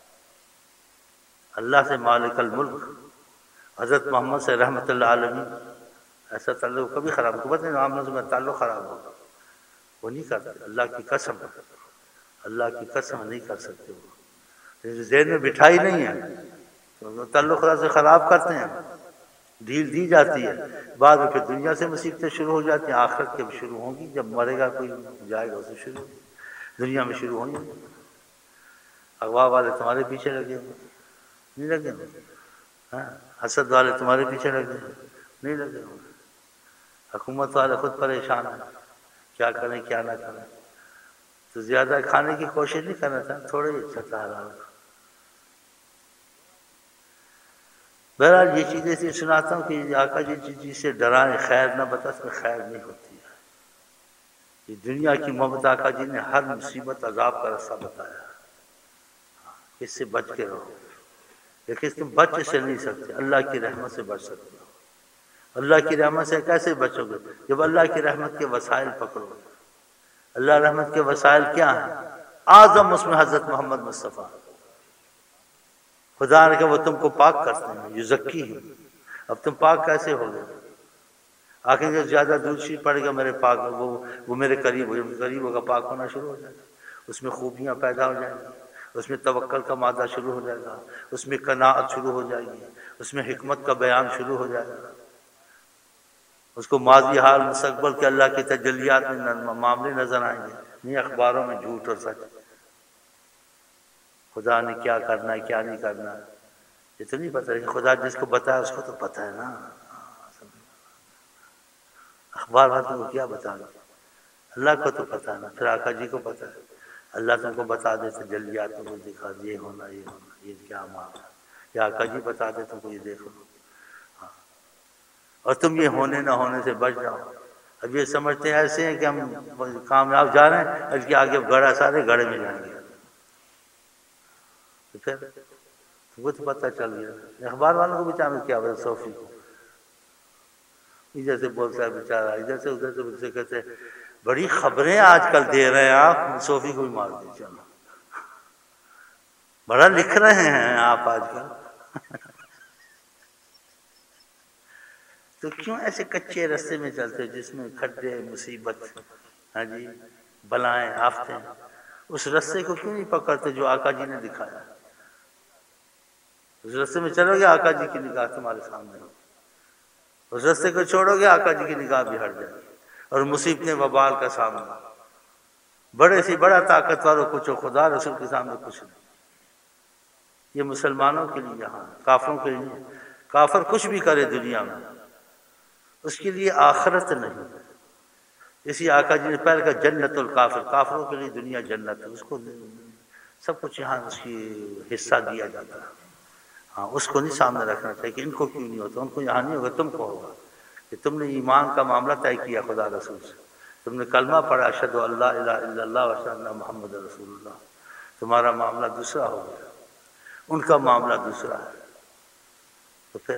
اللہ سے مالک الملک، حضرت محمد سے رحمت اللہ عالمین، ایسا تعلق کبھی خراب کو پتہ نہیں معاملہ سے میں تعلق خراب ہوگا، وہ نہیں کرتے، اللہ کی قسم، اللہ کی قسم نہیں کر سکتے، وہ ذہن میں بٹھائی نہیں ہے تو تعلق خدا سے خراب کرتے ہیں، ڈھیل دی جاتی ہے، بعد میں پھر دنیا سے مصیبتیں شروع ہو جاتی ہیں، آخرت کے بھی شروع ہوں گی، جب مرے گا کوئی جائے گا اسے شروع، دنیا میں شروع ہوں گی، اغوا والے تمہارے پیچھے لگے ہوئے نہیں لگے ہوئے، ہاں حسد والے تمہارے پیچھے لگے ہوئے نہیں لگے ہوئے، حکومت والے خود پریشان ہیں کیا کریں کیا نہ کریں، تو زیادہ کھانے کی کوشش نہیں کرنا تھا، تھوڑے ہی اچھا تھا حلال۔ بہرحال یہ چیزیں سے سناتا ہوں کہ آقا جی جس چیز سے ڈرائیں خیر نہ بتا، اس میں خیر نہیں ہوتی ہے، یہ دنیا کی محبت آقا جی نے ہر مصیبت عذاب کا راستہ بتایا، اس سے بچ کے رہو، لیکن تم بچ سے نہیں سکتے، اللہ کی رحمت سے بچ سکتے ہو، اللہ کی رحمت سے کیسے بچو گے؟ جب اللہ کی رحمت کے وسائل پکڑو گے، اللہ رحمت کے وسائل کیا ہیں؟ اعظم اس میں حضرت محمد مصطفیٰ، خدا نے کہا وہ تم کو پاک کرتے ہیں، یزکی ہیں، اب تم پاک کیسے ہو گے؟ آخر جب زیادہ دودھ شریف پڑے گا میرے پاک وہ میرے قریب ہو، جب قریب ہوگا پاک ہونا شروع ہو جائے گا، اس میں خوبیاں پیدا ہو جائیں گی، اس میں توکل کا مادہ شروع ہو جائے گا، اس میں قناعت شروع ہو جائے گی، اس میں حکمت کا بیان شروع ہو جائے گا، اس کو ماضی حال مستقبل کے اللہ کی تجلیات میں معاملے نظر آئیں گے، نہیں اخباروں میں جھوٹ اور سچ، خدا نے کیا کرنا ہے کیا نہیں کرنا ہے یہ تو نہیں پتہ، کہ خدا جس کو بتایا اس کو تو پتہ ہے نا، اخبار والوں کو کیا بتانا، اللہ کو تو پتہ ہے نا، پھر آقا جی کو پتہ ہے، اللہ تم کو بتا دے تجلیات تم کو دکھا دے یہ ہونا یہ کیا معاملہ، یا آقا جی بتا دے تم کو یہ دیکھو، ہاں اور تم یہ ہونے نہ ہونے سے بچ جاؤ۔ اب یہ سمجھتے ہیں ایسے ہیں کہ ہم کامیاب جا رہے ہیں، اس کے آگے گڑھا سارے گڑھے میں جائیں گے، تو پھر تم کو تو پتہ چل گیا، اخبار والوں کو بیچاروں کیا بتا، صوفی کو ادھر سے بولتا ہے بیچارہ، ادھر سے ادھر سے کہتے ہیں بڑی خبریں آج کل دے رہے ہیں آپ، صوفی کو بھی مار دیں، چلو بڑا لکھ رہے ہیں آپ آج کل، تو کیوں ایسے کچے رستے میں چلتے جس میں کھڈے مصیبت، ہاں جی بلائیں آفتیں، اس رستے کو کیوں نہیں پکڑتے جو آقا جی نے دکھایا؟ اس رستے میں چلو گے آقا جی کی نگاہ تمہارے سامنے ہو، اس رستے کو چھوڑو گے آقا جی کی نگاہ بھی ہٹ جائے گی، اور مصیبتیں وبال کا سامنا، بڑے سے بڑا طاقتور ہو کچھ ہو، خدا رسول کے سامنے کچھ نہیں، یہ مسلمانوں کے لیے یہاں، کافروں کے لیے، کافر کچھ بھی کرے دنیا میں اس کے لیے آخرت نہیں، اسی آقا جی نے پہلے کہا جنت الکافر، کافروں کے لیے دنیا جنت ہے، اس کو سب کچھ یہاں اس کی حصہ دیا جاتا ہے، ہاں اس کو نہیں سامنے رکھنا چاہیے کہ ان کو کیوں نہیں ہوتا، ان کو یہاں نہیں ہوگا، تم کو ہوگا، کہ تم نے ایمان کا معاملہ طے کیا خدا رسول سے، تم نے کلمہ پڑھا اشہد ان لا الہ الا اللہ و اشہد ان محمد رسول اللہ، تمہارا معاملہ دوسرا ہو گیا، ان کا معاملہ دوسرا ہے، تو پھر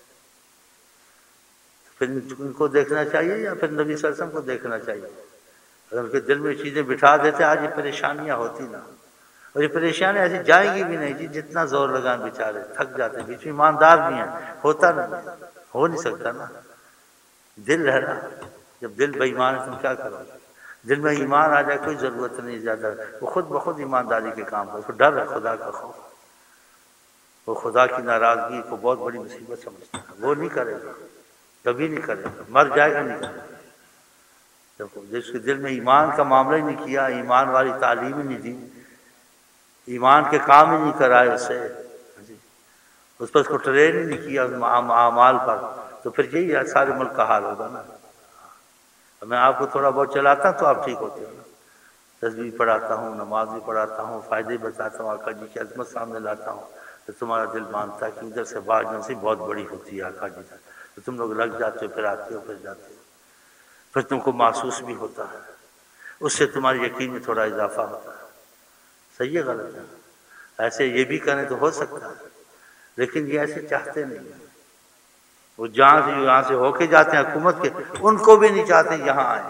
ان کو دیکھنا چاہیے یا پھر نبی صلی اللہ علیہ وسلم کو دیکھنا چاہیے؟ اگر ان کے دل میں چیزیں بٹھا دیتے آج یہ پریشانیاں ہوتی نا، اور یہ پریشانیاں ایسی جائیں گی بھی نہیں جی، جتنا زور لگائیں بیچارے تھک جاتے ہیں، بیچ میں ایماندار بھی ہیں، ہوتا نہیں، ہو نہیں سکتا نا، دل ہے نا، جب دل بے ایمان ہے تم کیا کرو گے؟ دل میں ایمان آ جائے کوئی ضرورت نہیں زیادہ، وہ خود بخود ایمانداری کے کام کرے، ڈر ہے خدا کا خوف، وہ خدا کی ناراضگی کو بہت بڑی مصیبت سمجھتا ہے، وہ نہیں کرے گا، کبھی نہیں کرے گا، مر جائے گا نہیں کرے گا، جس کے دل میں ایمان کا معاملہ ہی نہیں کیا، ایمان والی تعلیم ہی نہیں دی، ایمان کے کام ہی نہیں کرائے اسے، اس پر اس کو ٹرین ہی نہیں کیا اعمال پر، تو پھر یہی سارے ملک کا حال ہوگا نا۔ میں آپ کو تھوڑا بہت چلاتا ہوں تو آپ ٹھیک ہوتے ہو، تسبیح پڑھاتا ہوں، نماز بھی پڑھاتا ہوں، فائدے بتاتا ہوں، آقا جی کی عظمت سامنے لاتا ہوں، تو تمہارا دل مانتا ہے کہ ادھر سے بات نصیب بہت بڑی ہوتی ہے آقا جی کا، تو تم لوگ لگ جاتے ہو، پھر آتے ہو، پھر جاتے ہو، پھر تم کو محسوس بھی ہوتا ہے، اس سے تمہاری یقین میں تھوڑا اضافہ ہوتا ہے، صحیح ہے غلط ہے؟ ایسے یہ بھی کریں تو ہو سکتا ہے، لیکن یہ ایسے چاہتے نہیں ہیں، وہ یہاں سے ہو کے جاتے ہیں حکومت کے، ان کو بھی نہیں چاہتے یہاں آئے۔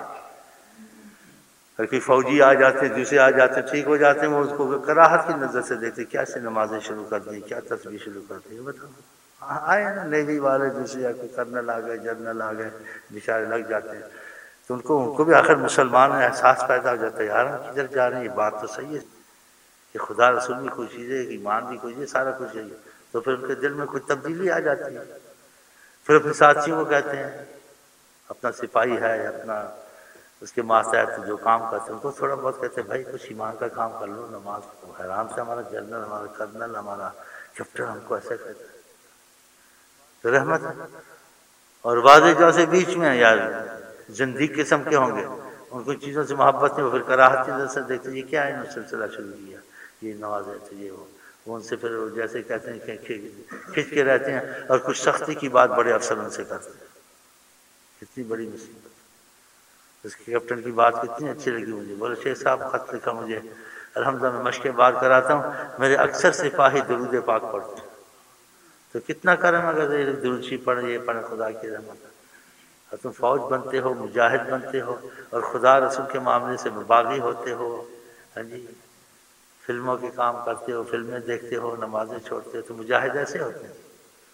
کہ فوجی آ جاتے ہیں، دوسرے آ جاتے ہیں، ٹھیک ہو جاتے ہیں، وہ اس کو کراہت کی نظر سے دیکھتے، کیسے نمازیں شروع کر دی، کیا تسبیح شروع کر دی، بتاؤ آئے نا نیوی والے دوسرے کوئی کرنل آ گئے، جنرل آ گئے، بیچارے لگ جاتے ہیں، تو ان کو بھی آخر مسلمان میں احساس پیدا ہو جاتا ہے، یار ہم کدھر جا رہے ہیں، یہ بات تو صحیح ہے کہ خدا رسول بھی کوئی چیز ہے، ایمان بھی کوئی چیز ہے، سارا کچھ ہے، تو پھر ان کے دل میں کوئی تبدیلی آ جاتی ہے۔ پھر اپنے ساتھیوں کو کہتے ہیں، اپنا سپاہی ہے، اپنا اس کے ماتحت جو کام کرتے ہیں ان کو تھوڑا بہت کہتے ہیں بھائی کچھ ایمان کا کام کر لو، نماز کو حیران سے ہمارا جنرل، ہمارا کرنل، ہمارا کیپٹن ہم کو ایسا کہتا ہے، تو رحمت ہے۔ اور واضح جو سے بیچ میں یار زندیق قسم کے ہوں گے، ان کو چیزوں سے محبت نہیں، پھر کراہت کی نظر سے دیکھتے یہ کیا انہوں نے سلسلہ شروع کیا، یہ نماز ہے، یہ وہ ان سے پھر جیسے کہتے ہیں کہ کھنچ کے رہتے ہیں، اور کچھ سختی کی بات بڑے افسر ان سے کرتے ہیں، کتنی بڑی مصیبت۔ اس کے کیپٹن کی بات کتنی اچھی لگی مجھے، بولے شیخ صاحب خط لکھا مجھے، الحمدللہ میں مشقیں بار کراتا ہوں، میرے اکثر سپاہی درود پاک پڑھتے ہیں، تو کتنا کرم اگر یہ درود شریف پڑھیں، یہ پڑھیں، خدا کی رحمت ہے۔ اور تم فوج بنتے ہو، مجاہد بنتے ہو، اور خدا رسول کے معاملے سے باغی ہوتے ہو، ہاں جی، فلموں کے کام کرتے ہو، فلمیں دیکھتے ہو، نمازیں چھوڑتے ہو، تو مجاہد ایسے ہوتے ہیں۔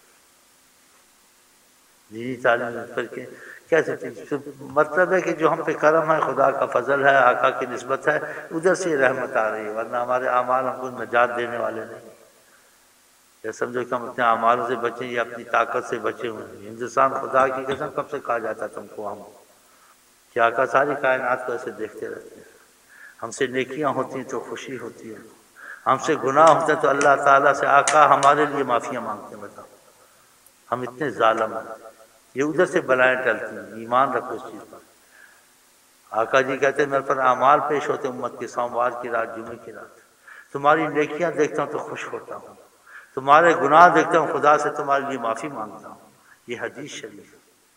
دینی تعلیم پھر کے کیسے مطلب ہے کہ جو ہم پہ کرم ہے، خدا کا فضل ہے، آقا کی نسبت ہے، ادھر سے رحمت آ رہی ہے، ورنہ ہمارے اعمال ہم کو نجات دینے والے نہیں۔ یا سمجھو کہ ہم اپنے اعمالوں سے بچیں یا اپنی طاقت سے بچے ہوئے ہیں۔ ہندوستان خدا کی قسم کب سے کہا جاتا تم کو ہم کہ آقا ساری کائنات کو ایسے دیکھتے رہتے ہیں، ہم سے نیکیاں ہوتی ہیں تو خوشی ہوتی ہے، ہم سے گناہ ہوتے ہیں تو اللہ تعالیٰ سے آقا ہمارے لیے معافیاں مانگتے ہیں۔ بتاؤ ہم اتنے ظالم ہیں، یہ ادھر سے بلائیں ٹلتی ہیں، ایمان رکھو اس چیز پر۔ آقا جی کہتے ہیں میرے پر اعمال پیش ہوتے امت کے، سوموار کی رات، جمعے کی رات، تمہاری نیکیاں دیکھتا ہوں تو خوش ہوتا ہوں، تمہارے گناہ دیکھتا ہوں خدا سے تمہارے لیے معافی مانگتا ہوں۔ یہ حدیث شریف ہے،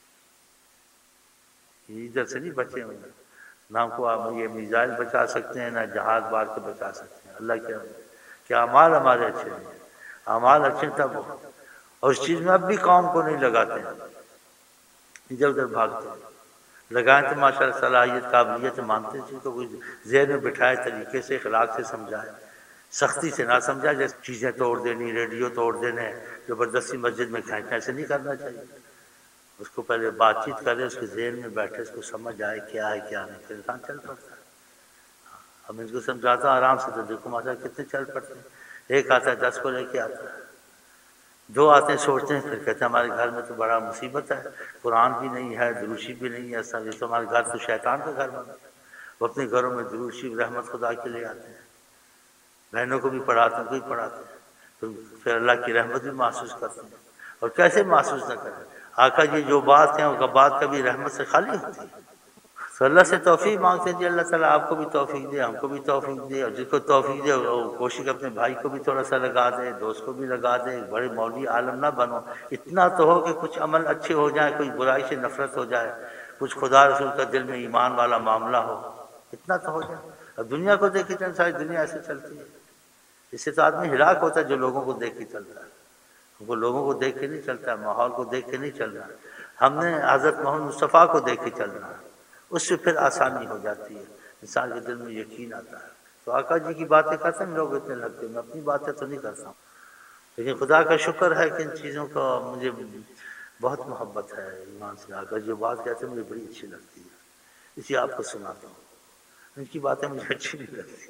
یہ ادھر سے نہیں بچے ہوئے، نہ کو آپ یہ میزائل بچا سکتے ہیں، نہ جہاز بار کے بچا سکتے ہیں، اللہ کے اعمال ہمارے اچھے ہیں، اعمال اچھے تب ہو، اور اس چیز میں اب بھی قوم کو نہیں لگاتے ہیں، ادھر ادھر بھاگتے ہیں، لگائیں تو ماشاءاللہ صلاحیت قابلیت مانتے ہیں، تو کوئی ذہن میں بٹھائے، طریقے سے اخلاق سے سمجھائے، سختی سے نہ سمجھائے، جیسے چیزیں توڑ دینی، ریڈیو توڑ دینے، زبردستی مسجد میں کھینچنا، ایسے نہیں کرنا چاہیے۔ اس کو پہلے بات چیت کرے، اس کے ذہن میں بیٹھے، اس کو سمجھ آئے کیا ہے کیا نہیں، پھر انسان چل پڑتا ہے۔ اب ان کو سمجھاتا ہوں آرام سے، تو دیکھو ماشاءاللہ کتنے چل پڑتے ہیں، ایک آتا ہے 10 کو لے کے آتا ہے، 2 آتے ہیں سوچتے ہیں، پھر کہتے ہیں ہمارے گھر میں تو بڑا مصیبت ہے، قرآن بھی نہیں ہے، دروشی بھی نہیں ہے، یہ تو ہمارے گھر تو شیطان کا گھر بنا۔ وہ اپنے گھروں میں دروشی رحمت خدا کے لے آتے ہیں، بہنوں کو بھی پڑھاتے ہیں، کوئی پڑھاتے ہیں، تو پھر اللہ کی رحمت بھی محسوس کرتے ہیں۔ اور کیسے محسوس نہ کریں، آقا جی جو بات ہیں وہ بات کبھی رحمت سے خالی ہوتی ہے، تو اللہ سے توفیق مانگتے ہیں جی اللہ تعالیٰ آپ کو بھی توفیق دے، ہم کو بھی توفیق دے، اور جس کو توفیق دے وہ کوشش اپنے بھائی کو بھی تھوڑا سا لگا دے، دوست کو بھی لگا دے، بڑے مولوی عالم نہ بنو، اتنا تو ہو کہ کچھ عمل اچھے ہو جائیں، کوئی برائی سے نفرت ہو جائے، کچھ خدا رسول کا دل میں ایمان والا معاملہ ہو، اتنا تو ہو جائے۔ اب دنیا کو دیکھ کے چل، ساری دنیا ایسے چلتی ہے، اس سے تو آدمی ہلاک ہوتا ہے جو لوگوں کو دیکھ کے چلتا ہے، وہ لوگوں کو دیکھ کے نہیں چلتا ہے، ماحول کو دیکھ کے نہیں چل رہا، ہم نے حضرت محمد مصطفیٰ کو دیکھ کے چل رہا ہے، اس سے پھر آسانی ہو جاتی ہے، انسان کے دل میں یقین آتا ہے۔ تو آقا جی کی باتیں کرتے ہیں لوگ اتنے لگتے ہیں، میں اپنی باتیں تو نہیں کرتا ہوں، لیکن خدا کا شکر ہے کہ ان چیزوں کا مجھے بہت محبت ہے ایمان سے۔ آقا جو بات کہتے ہیں مجھے بڑی اچھی لگتی ہے، اسی آپ کو سناتا ہوں، ان کی باتیں مجھے اچھی نہیں لگتی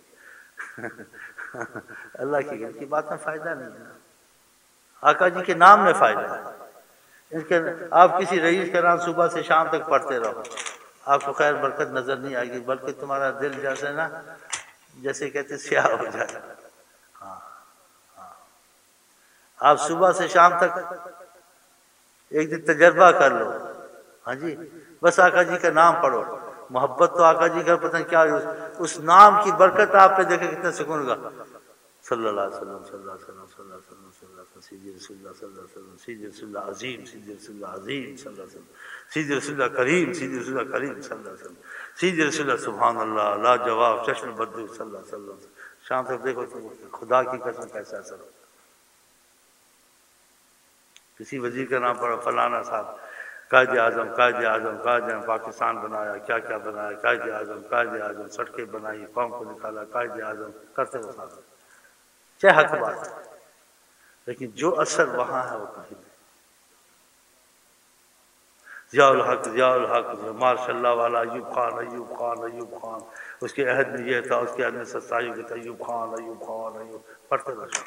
اللہ کی بات میں فائدہ نہیں ہے، آقا جی کے نام میں فائدہ ہے، ان کے آپ کسی رئیس کا نام صبح سے شام تک پڑھتے رہو، آپ کو خیر برکت نظر نہیں آئے گی، بلکہ تمہارا دل جیسے نا جیسے کہتے سیاہ ہو جائے۔ ہاں آپ صبح سے شام تک ایک دن تجربہ کر لو، ہاں جی، بس آقا جی کا نام پڑھو، محبت تو آقا جی کا پتہ کیا، اس نام کی برکت آپ پہ دیکھے کتنا سکون گا۔ صلی اللہ علیہ وسلم، صلی اللہ علیہ وسلم، صلی اللہ علیہ وسلم، صلی اللہ علیہ وسلم، سیدی رسول اللہ صلی اللہ علیہ وسلم، سیدی رسول اللہ عظیم، سیدی رسول اللہ عظیم صلی اللہ علیہ وسلم، سیدی رسول اللہ کریم، سیدی رسول اللہ کریم صلی اللہ علیہ وسلم، سیدی رسول اللہ سبحان اللہ لا جواب چشم بدو صلی اللہ علیہ وسلم۔ شام تک دیکھو تو خدا کی قسم کیسا اثر ہو۔ کسی وزیر کا نام پڑا فلانا صاحب قائد اعظم قائد اعظم قائد اعظم، پاکستان بنایا، کیا کیا بنایا، قائد اعظم، سڑکیں بنائی، قوم کو نکالا، قائد اعظم کرتے وہ صاحب، چاہے حق بات ہے، لیکن جو اثر وہاں ہے وہ کہیں نہیں۔ ضیاء الحق ماشاء اللہ والا ایوب خان، اس کے عہد میں یہ تھا، اس کے عہد میں 27 تھا، ایوب خان پڑھتے رہو۔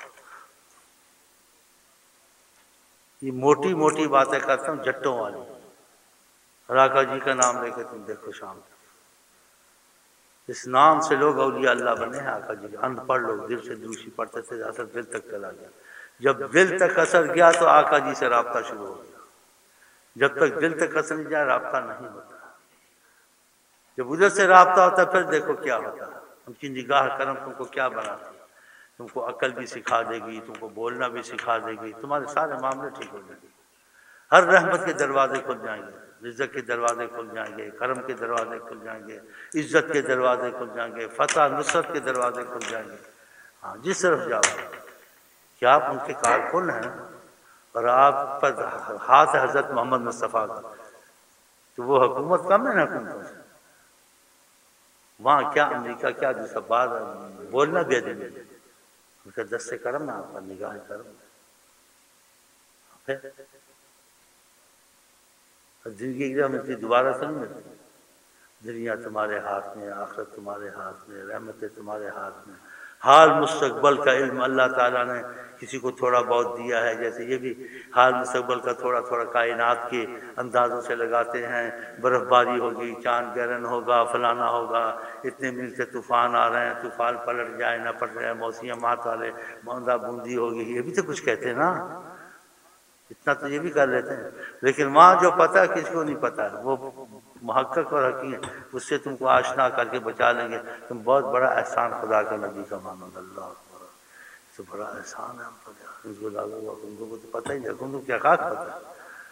یہ موٹی موٹی باتیں کرتا ہوں جٹوں والی، اور آقا جی کا نام لے کے تم دیکھو شام کو، اس نام سے لوگ اولیاء اللہ بنے ہیں آقا جی، ان پڑھ لوگ دل سے دوشی پڑھتے تھے، اثر دل تک چلا گیا، جب دل تک اثر گیا تو آقا جی سے رابطہ شروع ہو گیا، جب تک دل تک اثر نہیں جائے رابطہ نہیں ہوتا، جب ادھر سے رابطہ ہوتا ہے پھر دیکھو کیا ہوتا ہے، ان کی نگاہ کرم تم کو کیا بناتی ہے، تم کو عقل بھی سکھا دے گی، تم کو بولنا بھی سکھا دے گی، تمہارے سارے معاملے ٹھیک ہو جائیں گے، ہر رحمت کے دروازے کھل جائیں گے، رزق کے دروازے کھل جائیں گے، کرم کے دروازے کھل جائیں گے، عزت کے دروازے کھل جائیں گے، فتح نصرت کے دروازے کھل جائیں گے، ہاں جس طرف جاؤ، کیا آپ ان کے کارکن ہیں، اور آپ پر ہاتھ ہے حضرت محمد مصطفیٰ کا، تو وہ حکومت کم ہے نا حکومتوں سے، وہاں کیا امریکہ کیا دوسرا بات بولنا دے دیں گے، ان کا دست کرم نا آپ پر نگاہ کرم، پھر زندگی کی دوبارہ سے نہیں ملتی، دنیا تمہارے ہاتھ میں، آخرت تمہارے ہاتھ میں، رحمتیں تمہارے ہاتھ میں، حال مستقبل کا علم اللہ تعالیٰ نے کسی کو تھوڑا بہت دیا ہے، جیسے یہ بھی حال مستقبل کا تھوڑا تھوڑا کائنات کے اندازوں سے لگاتے ہیں، برف باری ہوگی، چاند گرہن ہوگا، فلانا ہوگا، اتنے میل سے طوفان آ رہے ہیں، طوفان پلٹ جائے نہ پلٹ جائے، موسمیات والے بوندا بوندی ہوگی، یہ بھی تو کچھ کہتے ہیں نا، اتنا تو یہ بھی کر لیتے ہیں، لیکن وہاں جو پتہ ہے کسی کو نہیں پتہ ہے، وہ محقق اور حقیق اس سے تم کو آشنا کر کے بچا لیں گے، تم بہت بڑا احسان خدا کا نبی کا مانو، اللہ اکبر، تو بڑا احسان ہے ہم پر، ان کو لاگو ہوا، ان کو تو پتہ ہی نہیں، ان کو کیا خاص پتہ ہے،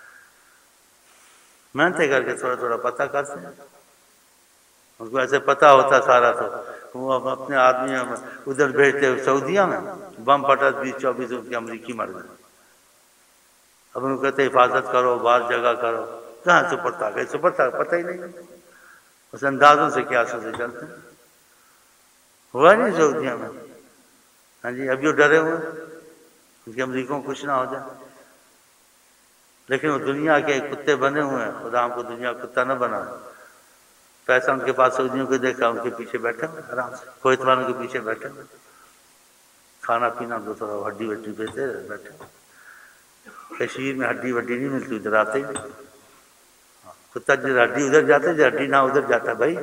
محنتیں کر کے تھوڑا تھوڑا پتہ کرتے ہیں، ان کو ایسے پتہ ہوتا سارا تو وہ اپنے آدمی ادھر بھیجتے، سعودیہ میں بم پھٹا 20-24 کے امریکی مر گئے، اب ان کو کہتے حفاظت کرو، بار جگہ کرو، کہاں سپرتا گئے، سپرتا پتہ ہی نہیں، اس اندازوں سے قیاسوں سے چلتے ہیں، ہوا نہیں سعودیہ میں، ہاں جی، اب جو ڈرے ہوئے ان کے امریکوں کو کچھ نہ ہو جائے، لیکن وہ دنیا کے کتے بنے ہوئے ہیں، خدا ہم کو دنیا کتا نہ بنا، پیسہ ان کے پاس سعودیوں کو دیکھا، ان کے پیچھے بیٹھے ہوئے آرام سے، کویت والوں کے پیچھے بیٹھے ہوئے، کھانا پینا ان کو تھوڑا ہڈی وڈی دیتے بیٹھے، کشمیر میں ہڈی وڈی نہیں ملتی، ادھر آتے ہی نہیں، کتا جب ہڈی ادھر جاتے جب ہڈی نہ ادھر جاتا بھائی،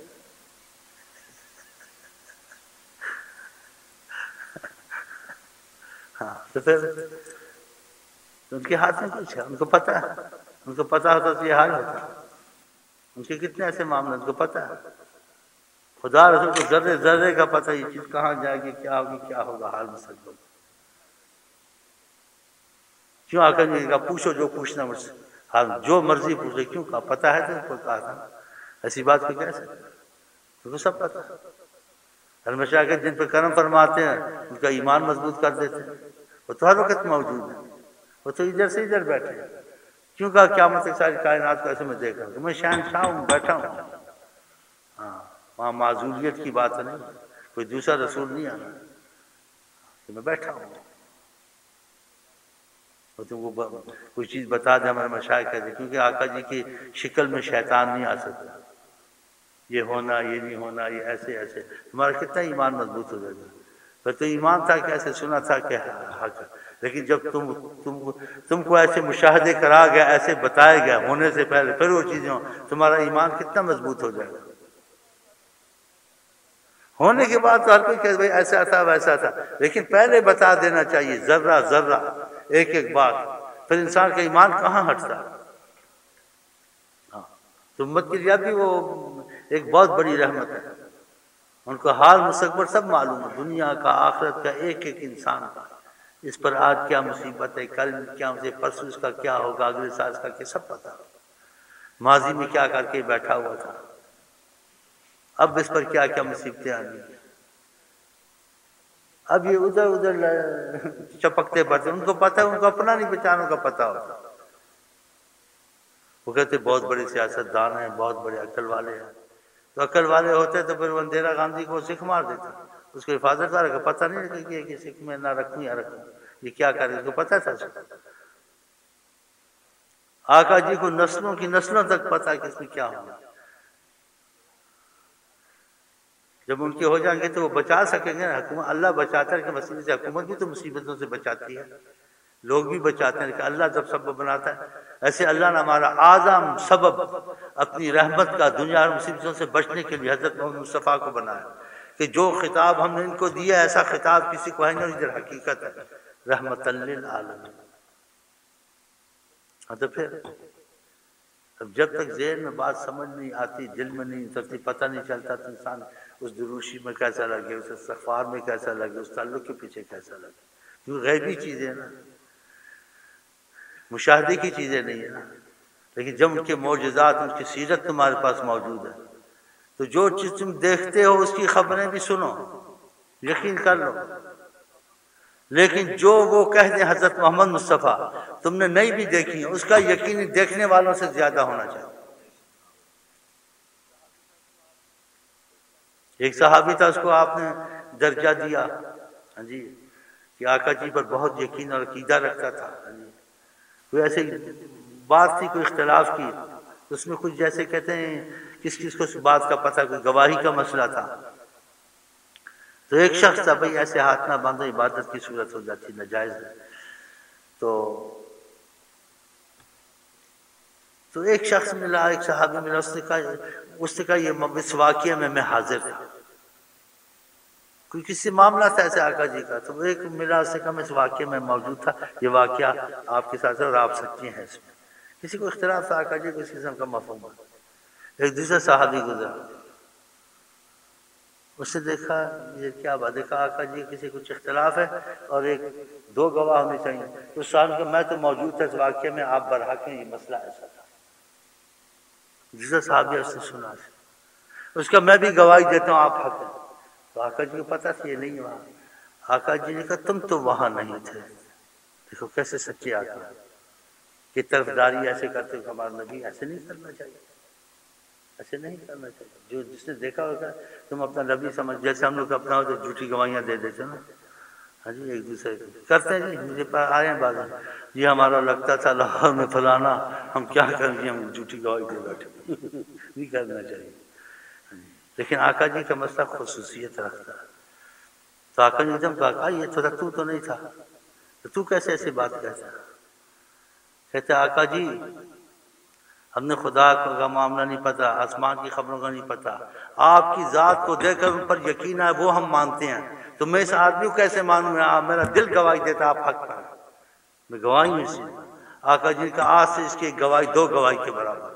ہاں تو پھر ان کے ہاتھ میں کچھ ہے، ان کو پتہ ہے، ان کو پتہ ہوتا تو یہ حال ہوتا، ان کے کتنے ایسے معاملے ان کو پتہ ہے، خدا رسول کو ذرے ذرے کا پتہ، یہ چیز کہاں جائے گی، کیا ہوگی، کیا ہوگا، حال مستقبل، کیوں آ کر نہیں کہا پوچھو جو پوچھنا مجھ سے، حال جو مرضی پوچھو، کیوں کہا پتہ ہے تو کوئی کہا تھا، ایسی بات کو کیسے، تو سب پتہ ہے، ہمیشہ کے جن پہ کرم فرماتے ہیں ان کا ایمان مضبوط کر دیتے ہیں، وہ تو ہر وقت موجود ہے، وہ تو ادھر سے ادھر بیٹھے ہیں، کیوں کہا قیامت تک ساری کائنات کو ایسے میں دیکھ رہا ہوں کہ میں شہنشاہ ہوں، بیٹھا ہوں، ہاں وہاں معذوریت کی بات نہیں، کوئی دوسرا رسول نہیں آنا کہ میں بیٹھا ہوں، اور تم کو کوئی چیز بتا دے ہمارے مشائخ کہتے، کیونکہ آقا جی کی شکل میں شیطان نہیں آ سکتا، یہ ہونا، یہ نہیں ہونا، یہ ایسے ایسے، تمہارا کتنا ایمان مضبوط ہو جائے گا، پھر تو ایمان تھا کہ ایسے سنا تھا کہ حق، لیکن جب تم کو ایسے مشاہدے کرا گیا، ایسے بتایا گیا ہونے سے پہلے، پھر وہ چیزیں تمہارا ایمان کتنا مضبوط ہو جائے گا، ہونے کے بعد تو ہر کوئی کہے بھائی ایسا تھا ویسا تھا، لیکن پہلے بتا دینا چاہیے ذرہ ذرہ، ایک ایک بات، پھر انسان کا ایمان کہاں ہٹتا ہے، ہاں تو امت کے لیے بھی وہ ایک بہت بڑی رحمت ہے، ان کو حال مستقبل سب معلوم ہے، دنیا کا، آخرت کا، ایک ایک انسان کا، اس پر آج کیا مصیبت ہے، کل کیا مصیبت، پرسوں اس کا کیا ہوگا، اگلے سال اس کا کیا، سب پتا، ماضی میں کیا کر کے بیٹھا ہوا تھا، اب اس پر کیا کیا مصیبتیں آ گئی، اب یہ ادھر ادھر چپکتے پڑتے، ان کو پتہ ہے، ان کو اپنا نہیں پہچانوں کا پتہ ہوتا۔ وہ کہتے بہت بڑے سیاست دان ہیں، بہت بڑے عقل والے ہیں، تو عقل والے ہوتے تو پھر وہ اندرا گاندھی کو سکھ مار دیتے، اس کو حفاظت دار کا پتہ نہیں لگا کہ سکھ میں نہ رکھوں یا رکھوں، یہ کیا کرے، اس کو پتہ تھا۔ آقا جی کو نسلوں کی نسلوں تک پتہ کہ اس میں کیا ہوگا، جب ان کے ہو جائیں گے تو وہ بچا سکیں گے۔ حکومت اللہ بچاتا ہے کہ وسیلے سے، حکومت بھی تو مصیبتوں سے بچاتی ہے، لوگ بھی بچاتے ہیں کہ اللہ جب سبب بناتا ہے، ایسے اللہ نے ہمارا اعظم سبب اپنی رحمت کا دنیا اور مصیبتوں سے بچنے کے لیے حضرت محمد مصطفیٰ کو بنایا کہ جو خطاب ہم نے ان کو دیا ایسا خطاب کسی کو ہے نہیں، ادھر حقیقت ہے رحمت للعالمین۔ تو پھر اب جب تک ذہن میں بات سمجھ نہیں آتی، دل میں نہیں اترتی، پتہ نہیں چلتا تو انسان اس دروشی میں کیسا لگے، اس استغفار میں کیسا لگے، اس تعلق کے پیچھے کیسا لگے، کیونکہ غیبی چیزیں ہیں نا، مشاہدے کی چیزیں نہیں ہیں نا۔ لیکن جب ان کے معجزات، ان کی سیرت تمہارے پاس موجود ہے تو جو چیز تم دیکھتے ہو اس کی خبریں بھی سنو، یقین کر لو، لیکن جو وہ کہہ دیں حضرت محمد مصطفیٰ تم نے نہیں بھی دیکھی اس کا یقین دیکھنے والوں سے زیادہ ہونا چاہیے۔ ایک صحابی تھا، اس کو آپ نے درجہ دیا ہاں جی کہ آقا جی پر بہت یقین اور عقیدہ رکھتا تھا، کوئی ایسی بات تھی، کوئی اختلاف کی، اس میں کچھ جیسے کہتے ہیں کس کس کو اس بات کا پتہ، کوئی گواہی کا مسئلہ تھا، تو ایک شخص تھا، بھئی ایسے ہاتھ نہ باندھو عبادت کی صورت ہو جاتی، ناجائز ہے، تو ایک شخص ملا، ایک صحابی ملا، اس نے کہا یہ اس واقعے میں میں حاضر تھا، کوئی کسی معاملہ تھا ایسے آقا جی کا، تو ایک ملا، اس نے کہا میں اس واقعے میں موجود تھا، یہ واقعہ آپ کے ساتھ ہے اور آپ سچے ہیں اس میں، کسی کو اختلاف تھا آقا جی کو اس قسم کا مفہوم ہے۔ ایک دوسرا صحابی گزرا، اس نے دیکھا یہ کیا بات، دیکھا آقا جی کسی کچھ اختلاف ہے اور ایک دو گواہ ہونے چاہیے، تو صاحب کہ میں تو موجود تھا اس واقعے میں، آپ برحق ہیں، یہ مسئلہ ایسا تھا۔ دوسرا صحابی اس نے سنا، اس کا میں بھی گواہی دیتا ہوں آپ حق ہیں، تو آقا جی کو پتا تھا یہ نہیں وہاں، آقا جی نے کہا تم تو وہاں نہیں تھے، دیکھو کیسے سچے آقا کہ طرفداری ایسے کرتے ہو، ہمارا نبی ایسے نہیں کرنا چاہیے، ایسے نہیں کرنا چاہیے، جو جس نے دیکھا ہوگا تم اپنا نبی سمجھ، جیسے ہم لوگ اپنا ہوتا جھوٹی گواہیاں دے دیتے نا، ہاں جی ایک دوسرے کو کرتے ہیں، جی مجھے پاس آئے ہیں بعد میں، جی ہمارا لگتا تھا لاہور میں فلانا، ہم کیا کریں گے، ہم جھوٹی گواہی دے بیٹھے، نہیں کرنا چاہیے۔ لیکن آقا جی کا مسئلہ خصوصیت رکھتا ہے، تو آقا جی جب کہا یہ تو نہیں تھا، تو کیسے ایسی بات کہتا ہے؟ کہتے آقا جی ہم نے خدا کا معاملہ نہیں پتا، آسمان کی خبروں کا نہیں پتا، آپ کی ذات کو دیکھ کر ان پر یقین ہے وہ ہم مانتے ہیں، تو میں اس آدمی کو کیسے مانوں، میرا دل گواہی دیتا آپ حق پر، میں گواہی میں سے۔ آقا جی کا آج سے اس کی گواہی دو گواہی کے برابر،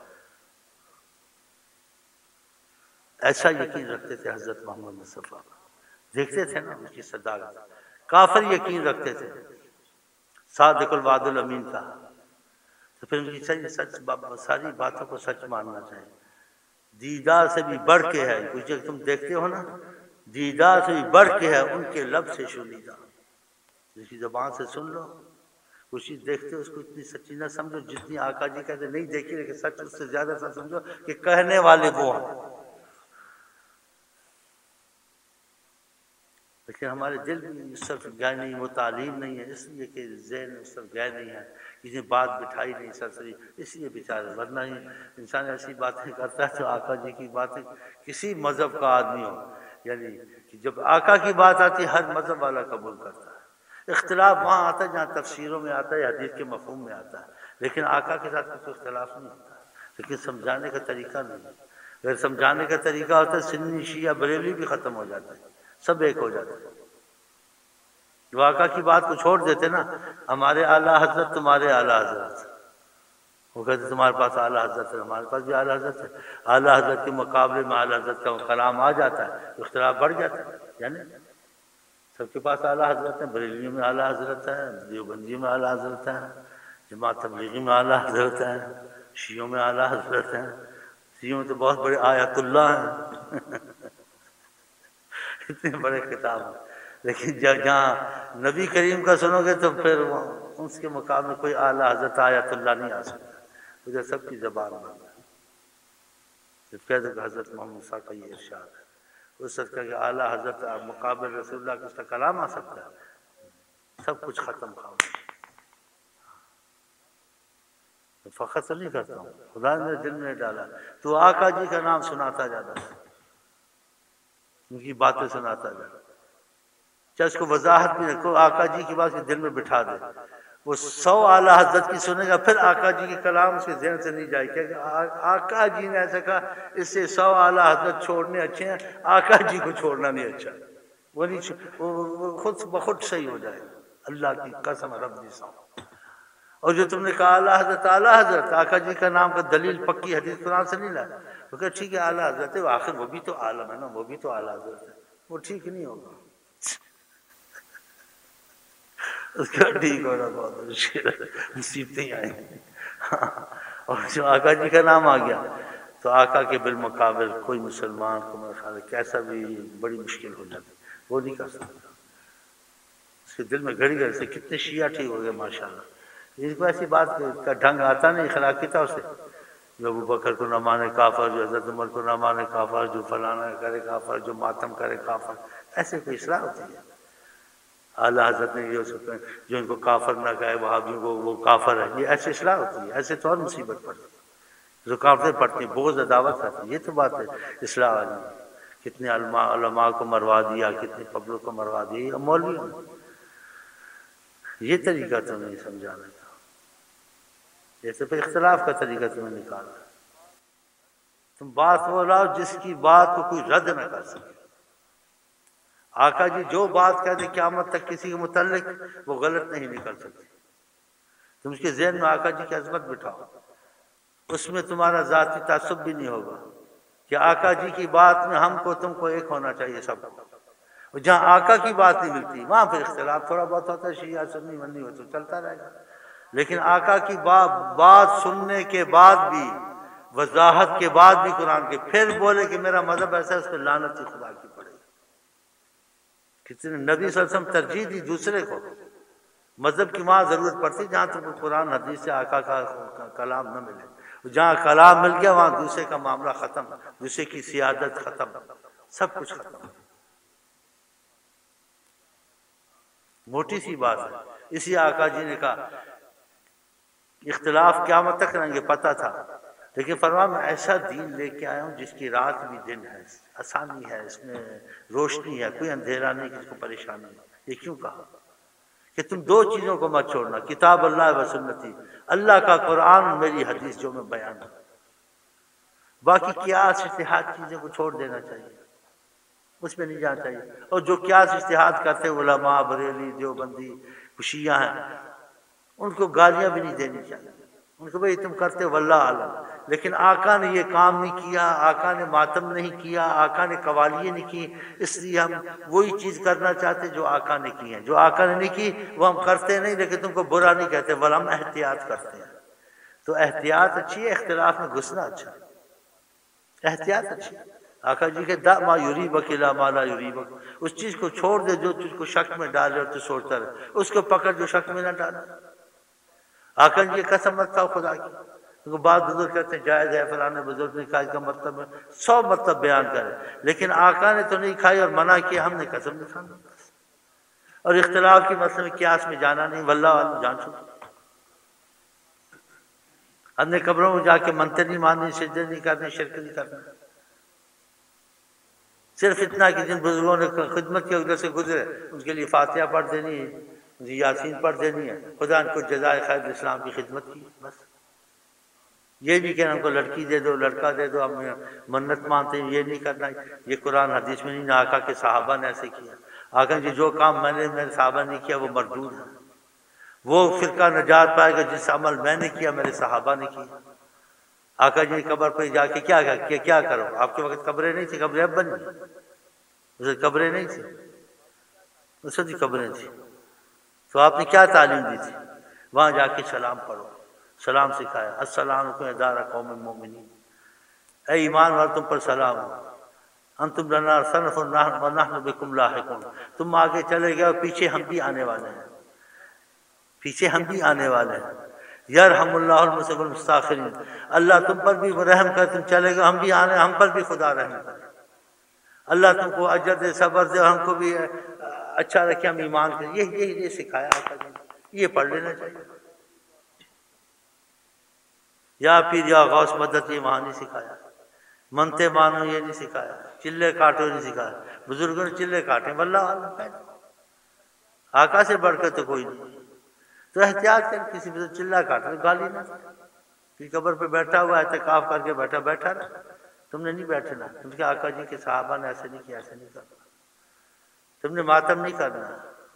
ایسا یقین رکھتے تھے حضرت محمد مصطفیٰ، دیکھتے تھے نا اس کی صداقت، کافر یقین رکھتے تھے، صادق الوعد الامین کا، تو پھر ان کی ساری باتوں کو سچ ماننا چاہیے، دیدار سے بھی بڑھ کے ہے، کچھ تم دیکھتے ہو نا، دیدار سے بھی بڑھ کے ہے ان کے لب سے شنیدہ، جس کی زبان سے سن لو، کچھ چیز دیکھتے ہو اس کو اتنی سچی نہ سمجھو جتنی آقا جی کہتے نہیں دیکھی، لیکن سچ اس سے زیادہ سچ سمجھو کہ کہنے والے وہ ہیں، لیکن ہمارے دل میں اس طرف گئے نہیں، وہ تعلیم نہیں ہے، اس لیے کہ ذہن اس طرف گئے نہیں ہے، کسی نے بات بٹھائی نہیں سرسری، اس لیے بیچارے، ورنہ ہی انسان ایسی باتیں کرتا ہے تو آقا جی کی باتیں، کسی مذہب کا آدمی ہو، یعنی کہ جب آقا کی بات آتی ہے ہر مذہب والا قبول کرتا ہے، اختلاف وہاں آتا ہے جہاں تفسیروں میں آتا ہے، حدیث کے مفہوم میں آتا ہے، لیکن آقا کے ساتھ کوئی اختلاف نہیں ہوتا، لیکن سمجھانے کا طریقہ نہیں ہے، اگر سمجھانے کا طریقہ ہوتا ہے سنی شیعہ بریلوی بھی ختم ہو جاتا ہے، سب ایک ہو جاتے ہیں، جو آقا کی بات کو چھوڑ دیتے نا، ہمارے اعلیٰ حضرت تمہارے اعلیٰ حضرت، وہ کہتے تمہارے پاس اعلیٰ حضرت ہے، ہمارے پاس بھی اعلیٰ حضرت ہے، اعلیٰ حضرت کے مقابلے میں اعلیٰ حضرت کا کلام آ جاتا ہے، اختلاف بڑھ جاتا ہے، یعنی سب کے پاس اعلیٰ حضرت ہے، بریلوی میں اعلیٰ حضرت ہے، دیوبندی میں اعلیٰ حضرت ہے، جماعت تبلیغی میں اعلیٰ حضرت ہے، شیعوں میں اعلیٰ حضرت ہیں، شیعوں میں تو بہت بڑے آیت اللہ ہیں اتنے بڑے خطاب ہیں، لیکن جہاں نبی کریم کا سنو گے تو پھر اس کے مقام میں کوئی اعلیٰ حضرت آیت اللہ نہیں آ سکتا، ادھر سب کی زبان بند ہے۔ جب کہہ دو کہ حضرت محمد صلی اللہ علیہ وسلم کا یہ ارشاد ہے، اس وقت کہ اعلیٰ حضرت مقابل رسول اللہ کا اس کا کلام آ سکتا ہے، سب کچھ ختم خاموش۔ فخر تو نہیں کرتا ہوں، خدا نے میرے دل میں ڈالا تو آقا جی کا نام سناتا جاتا ہے، ان کی باتیں سناتا جاتا، چاہے اس کو وضاحت بھی رکھو، آقا جی کی بات کے دل میں بٹھا دے، وہ 100 اعلیٰ حضرت کی سنے گا، پھر آقا جی کے کلام اس کے ذہن سے نہیں جائے کہ آقا جی نے ایسا کہا، اس سے 100 اعلیٰ حضرت چھوڑنے اچھے ہیں، آقا جی کو چھوڑنا نہیں اچھا، وہ نہیں، وہ خود بخود صحیح ہو جائے، اللہ کی قسم رب دی سو۔ اور جو تم نے کہا اعلیٰ حضرت آقا جی کا نام کا دلیل پکی حدیث قرآن سے نہیں لایا، وہ کہ ٹھیک ہے اعلیٰ حضرت ہے، آخر وہ بھی تو عالم ہے نا، وہ بھی تو اعلیٰ حضرت ہے، وہ ٹھیک نہیں ہوگا، اس کا ٹھیک ہونا بہت مشکل ہے، مصیبتیں آئیں گی۔ اور جو آقا جی کا نام آ گیا تو آقا کے بالمقابل کوئی مسلمان کو میرا خیال ہے کیسا بھی بڑی مشکل ہو جاتی، وہ نہیں کر سکتا، اس کے دل میں گھڑی گھڑی سے کتنے شیعہ ٹھیک ہو گئے ماشاءاللہ، ان کو ایسی بات کا ڈھنگ آتا نہیں اخلاقی طور سے، جو ابو بکر کو نہ مانے کافر، جو حضرت عمر کو نہ مانے کافر، جو فلانا کرے کافر، جو ماتم کرے کافر، ایسے کوئی اصلاح ہوتی ہے؟ اعلیٰ حضرت نے یہ جو ان کو کافر نہ کہے وہابیوں کو وہ کافر ہے، یہ ایسے اصلاح ہوتی ہے؟ ایسے تو اور مصیبت پڑتی ہے، رکاوٹیں پڑتی ہیں، بغض عداوت کرتی ہے، یہ تو بات ہے اصلاح والی۔ کتنے علماء کو مروا دیا، کتنے پبلک کو مروا دیا، مولویوں نے، یہ طریقہ تو نہیں سمجھانے کا، جیسے پھر اختلاف کا طریقہ تمہیں نکالنا، تم بات وہ لاؤ جس کی بات کو کوئی رد نہ کر سکے۔ آقا جی جو بات کہتے قیامت تک کسی کے متعلق وہ غلط نہیں نکل سکتی، تم اس کے ذہن میں آقا جی کی عظمت بٹھاؤ، اس میں تمہارا ذاتی تعصب بھی نہیں ہوگا کہ آقا جی کی بات میں ہم کو تم کو ایک ہونا چاہیے سب کو، جہاں آقا کی بات نہیں ملتی وہاں پھر اختلاف تھوڑا بہت ہوتا ہے، شیعہ سنی ونی ہو تو چلتا رہے گا، لیکن آقا کی بات سننے کے بعد بھی، وضاحت کے بعد بھی قرآن کے، پھر بولے کہ میرا مذہب ایسا ہے، اس پہ لعنت خدا کی پڑے گی۔ کسی نے نبی صلی اللہ علیہ وسلم ترجیح دی دوسرے کو، مذہب کی وہاں ضرورت پڑتی جہاں تم کو قرآن حدیث سے آقا کا کلام نہ ملے، جہاں کلام مل گیا وہاں دوسرے کا معاملہ ختم، دوسرے کی سیادت ختم، سب کچھ ختم۔ موٹی سی بات ہے، اسی آقا جی نے کہا اختلاف قیامت تک رہیں گے، پتہ تھا، لیکن فرمایا میں ایسا دین لے کے آیا ہوں جس کی رات بھی دن ہے، آسانی ہے، اس میں روشنی ہے، کوئی اندھیرا نہیں، کسی کو پریشانی نہیں۔ یہ کیوں کہا کہ تم 2 چیزوں کو مت چھوڑنا، کتاب اللہ و سنتی، اللہ کا قرآن، میری حدیث جو میں بیان ہوں، باقی قیاس اجتہاد چیزوں کو چھوڑ دینا چاہیے، اس میں نہیں جانا چاہیے۔ اور جو قیاس اجتہاد کرتے علماء بریلی دیوبندی شیعہ ہیں، ان کو گالیاں بھی نہیں دینی چاہیے، ان کو بھئی تم کرتے واللہ عالم، لیکن آقا نے یہ کام نہیں کیا، آقا نے ماتم نہیں کیا، آقا نے قوالیاں نہیں کی، اس لیے ہم وہی چیز کرنا چاہتے جو آقا نے کی ہیں، جو آقا نے نہیں کی وہ ہم کرتے نہیں، لیکن تم کو برا نہیں کہتے، بل ہم احتیاط کرتے ہیں۔ تو احتیاط اچھی ہے، اختلاف میں گھسنا اچھا ہے، احتیاط اچھی ہے۔ آقا جی کہ دع ما یریبک الی ما لا یریبک، اس چیز کو چھوڑ دے جو تجھ کو شک میں ڈالے اور تو سوچتا رہے، اس کو پکڑ جو شک میں نہ ڈالے۔ آقا جی قسم مت کھاؤ خدا کی، کیونکہ بعض بزرگ کہتے ہیں جائز ہے، فلانے بزرگ نے کہا اس کا مطلب ہے 100 مطلب بیان کرے، لیکن آقا نے تو نہیں کھائی اور منع کیا، ہم نے قسم نہیں کھانا۔ اور اختلاف کی مسئلے میں قیاس میں جانا نہیں، واللہ عالم، جان چھوڑ، ہم نے قبروں میں جا کے منتر نہیں ماننی، سجدے نہیں کرنے، شرک نہیں کرنا، صرف اتنا کہ جن بزرگوں نے خدمت کی ادھر سے گزرے ان کے لیے فاتحہ پڑھ دینی ہے، یاسین پڑھ دینی ہے، خدا ان کو جزائے خیر اسلام کی خدمت کی، بس۔ یہ نہیں کہنا ہم کو لڑکی دے دو، لڑکا دے دو، ہم منت مانتے ہیں، یہ نہیں کرنا، یہ قرآن حدیث میں نہیں، آقا کے صحابہ نے ایسے کیا۔ آقا جی جو کام میں نے میرے صحابہ نے کیا وہ مردود ہے، وہ فرقہ نجات پائے گا جس عمل میں نے کیا میرے صحابہ نے کیا۔ آقا جی قبر پہ جا کے کیا کرو، آپ کے وقت قبریں نہیں تھی، قبریں اب بن گئی، اس وقت قبریں نہیں تھی، اس وقت قبریں تھی، تو آپ نے کیا تعلیم دی تھی؟ وہاں جا کے سلام پڑھو، سلام سکھایا، السلام علیکم دار قوم مومنین، اے ایمان والو تم پر سلام ہو، انتم لنا صنف ونحن بكم لاحقون، تم آگے چلے گئے اور پیچھے ہم بھی آنے والے ہیں، پیچھے ہم بھی آنے والے ہیں۔ یرحم اللہ المسلم المستاخرین، اللہ تم پر بھی رحم کر، تم چلے گئے ہم بھی آنے، ہم پر بھی خدا رحم کرے، اللہ تم کو اجر دے، صبر دے، اور ہم کو بھی اچھا رکھے، ہم ایمان کریں۔ یہ سکھایا آقا جی نے، یہ پڑھ لینا چاہیے۔ یا پیر یا غوث مدد یہ وہاں نہیں سکھایا، منتے مانو یہ نہیں سکھایا، چلے کاٹو نہیں سکھایا، بزرگوں نے چلے کاٹے واللہ عالم ہے، آقا سے بڑھ کر تو کوئی نہیں۔ تو احتیاط کر، کسی بھی چلا کاٹا گالی نہ، کہ قبر پہ بیٹھا ہوا اعتکاف کر کے بیٹھا رہا، تم نے نہیں بیٹھنا، کیونکہ آقا جی کے صحابہ نے ایسے نہیں کیا، ایسے نہیں کرنا، تم نے ماتم نہیں کرنا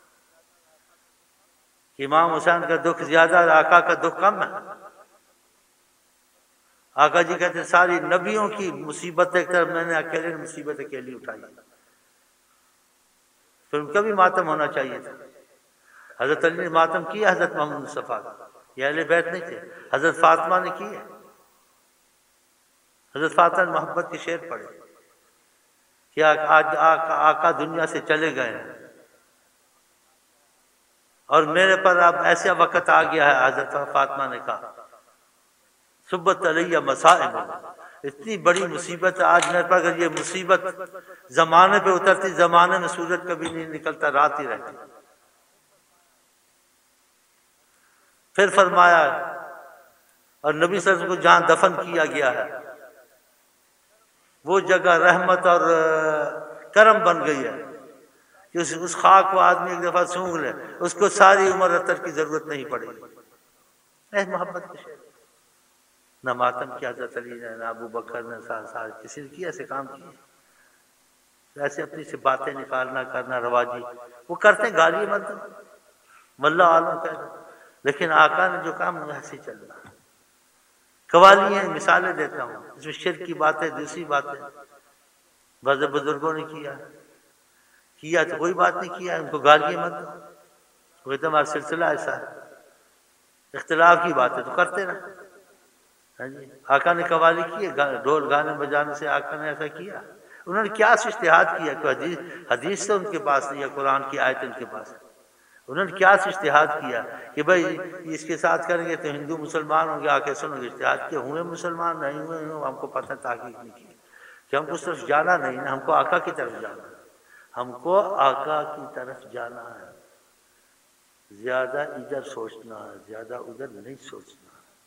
کہ امام حسین کا دکھ زیادہ ہے، آقا کا دکھ کم ہے۔ آقا جی کہتے ہیں ساری نبیوں کی مصیبت ایک طرف، میں نے اکیلے مصیبت اکیلی اٹھائی، پھر ان کا بھی ماتم ہونا چاہیے تھا۔ حضرت علی نے ماتم کیا حضرت محمد مصطفیٰ کا، یہ اہل بیت نہیں تھے، حضرت فاطمہ نے کی ہے، حضرت فاطمہ نے محبت کے شعر پڑھے کہ آج آقا دنیا سے چلے گئے ہیں اور میرے پر اب ایسا وقت آ گیا ہے، حضرت فاطمہ نے کہا صبت علیہ مصائب، اتنی بڑی مصیبت ہے آج میرے پر، اگر یہ مصیبت زمانے پہ اترتی، زمانے میں سورج کبھی نہیں نکلتا، رات ہی رہتی۔ پھر فرمایا، اور نبی صلی اللہ علیہ وسلم کو جہاں دفن کیا گیا ہے وہ جگہ رحمت اور کرم بن گئی ہے کہ اس خاک کو آدمی ایک دفعہ سونگھ لے، اس کو ساری عمر عطر کی ضرورت نہیں پڑے گی۔ محبت کے شعر، نہ ماتم کیا حضرت علی نے، نہ ابو بکر نے، کسی نے کیا ایسے کام کیے، ایسے اپنی سے باتیں نکالنا کرنا رواجی، وہ کرتے ہیں، گالی مت واللہ عالم کہہ، لیکن آقا نے جو کام ایسے چل رہا۔ قوالی ہیں، مثالیں دیتا ہوں، اس میں شرک کی باتیں، دوسری باتیں بعض بزرگوں نے کیا تو کوئی بات نہیں کیا، ان کو گالیاں مت دو، وہ تمہارا سلسلہ ایسا ہے، اختلاف کی باتیں تو کرتے رہے۔ آقا نے قوالی کی ہے، ڈھول گانے بجانے سے آقا نے ایسا کیا؟ انہوں نے کیا اجتہاد کیا؟ کہ حدیث تو ان کے پاس نہیں ہے، قرآن کی آیت ان کے پاس ہے، انہوں نے کیا اجتہاد کیا کہ بھائی اس کے ساتھ کریں گے تو ہندو مسلمان ہوں گے؟ آ کے سنو گے، اجتہاد کیا، ہوئے مسلمان نہیں ہوئے، ہم کو پتہ تحقیق نہیں کی کہ ہم کو اس طرف جانا نہیں ہے، ہم کو آقا کی طرف جانا ہے، ہم کو آقا کی طرف جانا ہے، زیادہ ادھر سوچنا ہے، زیادہ ادھر نہیں سوچنا۔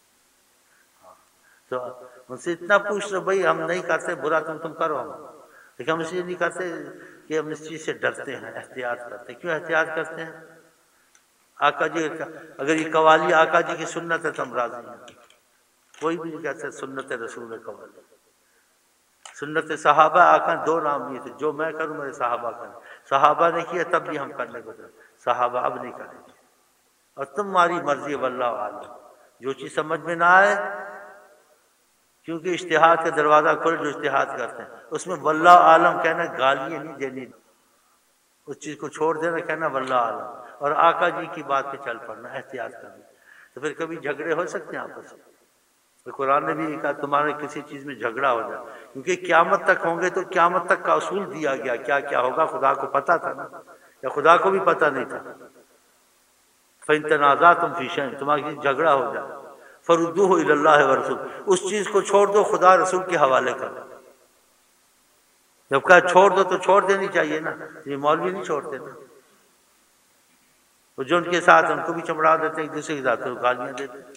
تو ان سے اتنا پوچھ رہے بھائی ہم نہیں کرتے برا، تم کرو، لیکن ہم اس لیے نہیں کرتے کہ ہم اس چیز سے ڈرتے ہیں، احتیاط کرتے ہیں۔ کیوں احتیاط کرتے ہیں؟ آقا جی اگر یہ قوالی آقا جی کی سنت ہے تو ہم راضی ہیں، کوئی بھی نہیں کہتا سنت رسول قوالی، سنت صحابہ آقا دو نام لیے تھے، جو میں کروں میرے صحابہ کریں، صحابہ نے کیا تب بھی ہم کرنے کو تھے، صحابہ اب نہیں کریں گے، اور تمہاری مرضی واللہ عالم، جو چیز سمجھ میں نہ آئے، کیونکہ اجتہاد کا دروازہ کھول، جو اجتہاد کرتے ہیں اس میں واللہ عالم کہنا، گالیاں نہیں دینی، اس چیز کو چھوڑ دینا، کہنا واللہ عالم، اور آقا جی کی بات پہ چل پڑنا، احتیاط کرنا۔ تو پھر کبھی جھگڑے ہو سکتے ہیں آپس میں، تو قرآن نے بھی کہا تمہارے کسی چیز میں جھگڑا ہو جائے، کیونکہ قیامت تک ہوں گے، تو قیامت تک کا اصول دیا گیا، کیا کیا ہوگا خدا کو پتہ تھا نا، یا خدا کو بھی پتہ نہیں تھا؟ فَإِن تَنَازَعْتُمْ فِي شَيْءٍ، تمہارا جھگڑا ہو جائے، فَرُدُّوهُ إِلَى اللَّهِ وَرَسُولِهِ، اس چیز کو چھوڑ دو، خدا رسول کے حوالے کر دو۔ جب کہا چھوڑ دو تو چھوڑ دینی چاہیے نا، یہ مولوی نہیں چھوڑتے نا، وہ جو ان کے ساتھ ان کو بھی چمڑا دیتے ہیں، ایک دوسرے کے ساتھ گالیاں دیتے ہیں۔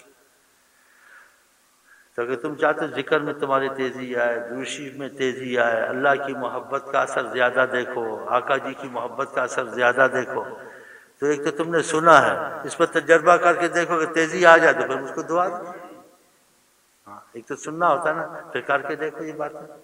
تو اگر تم چاہتے ہو ذکر میں تمہاری تیزی آئے، دوشی میں تیزی آئے، اللہ کی محبت کا اثر زیادہ دیکھو، آقا جی کی محبت کا اثر زیادہ دیکھو، تو ایک تو تم نے سنا ہے، اس پر تجربہ کر کے دیکھو کہ تیزی آ جائے تو پھر اس کو دعا دو۔ ہاں، ایک تو سننا ہوتا ہے نا، پھر کر کے دیکھو یہ بات ہے،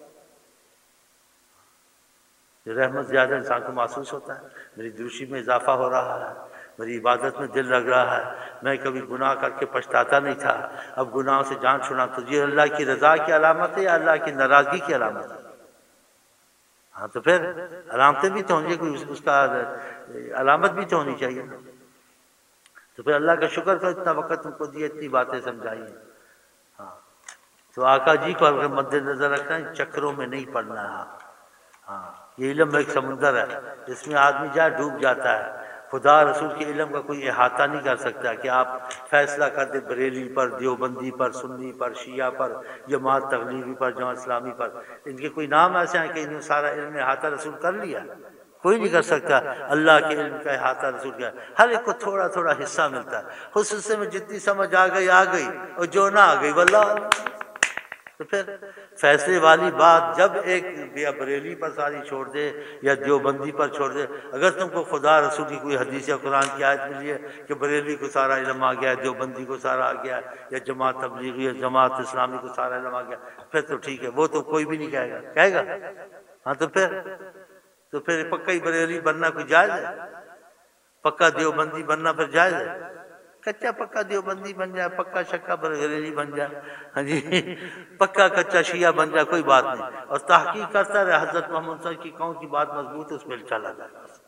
رحمت زیادہ انسان کو محسوس ہوتا ہے، میری دوشی میں اضافہ ہو رہا ہے، میری عبادت میں دل لگ رہا ہے، میں کبھی گناہ کر کے پچھتاتا نہیں تھا، اب گناہوں سے جان چھوڑا، تو یہ اللہ کی رضا کی علامت ہے یا اللہ کی ناراضگی کی علامت ہے؟ ہاں، تو پھر علامتیں بھی تو ہونی چاہیے، اس کا علامت بھی تو ہونی چاہیے، تو پھر اللہ کا شکر کرو اتنا وقت تم کو دیا، اتنی باتیں سمجھائی ہیں۔ ہاں، تو آقا جی کو اگر مد نظر رکھنا ہے، چکروں میں نہیں پڑنا ہے، ہاں یہ علم ایک سمندر ہے، جس میں آدمی جائے ڈوب جاتا ہے۔ خدا رسول کے علم کا کوئی احاطہ نہیں کر سکتا کہ آپ فیصلہ کر دیں بریلوی پر، دیوبندی پر، سنی پر، شیعہ پر، جماعت تبلیغی پر، جماعت اسلامی پر۔ ان کے کوئی نام ایسے ہیں کہ انہوں نے سارا علم احاطہ رسول کر لیا؟ کوئی نہیں کر سکتا۔ اللہ کے علم کا احاطہ رسول کا ہر ایک کو تھوڑا تھوڑا حصہ ملتا ہے، خصوصاً میں جتنی سمجھ آ گئی اور جو نہ آ گئی واللہ۔ تو پھر فیصلے والی بات جب ایک یا بریلی پر ساری چھوڑ دے یا دیوبندی پر چھوڑ دے، اگر تم کو خدا رسول کی کوئی حدیث یا قرآن کی آیت ملی ہے کہ بریلی کو سارا علم آ گیا ہے، دیوبندی کو سارا آ گیا ہے، یا جماعت تبلیغی یا جماعت اسلامی کو سارا علم آ گیا، پھر تو ٹھیک ہے، وہ تو کوئی بھی نہیں کہے گا۔ ہاں تو پھر پکا ہی بریلی بننا کوئی جائز ہے؟ پکا دیوبندی بننا پھر جائز ہے؟ کچا پکا دیوبندی بن جائے، پکا شکا بریلی بن جائے، ہاں جی پکا کچا شیعہ بن جائے، کوئی بات نہیں، اور تحقیق کرتا رہے حضرت محمد صلی اللہ علیہ وسلم کی کون کی بات مضبوط ہے اس میں چلا جائے۔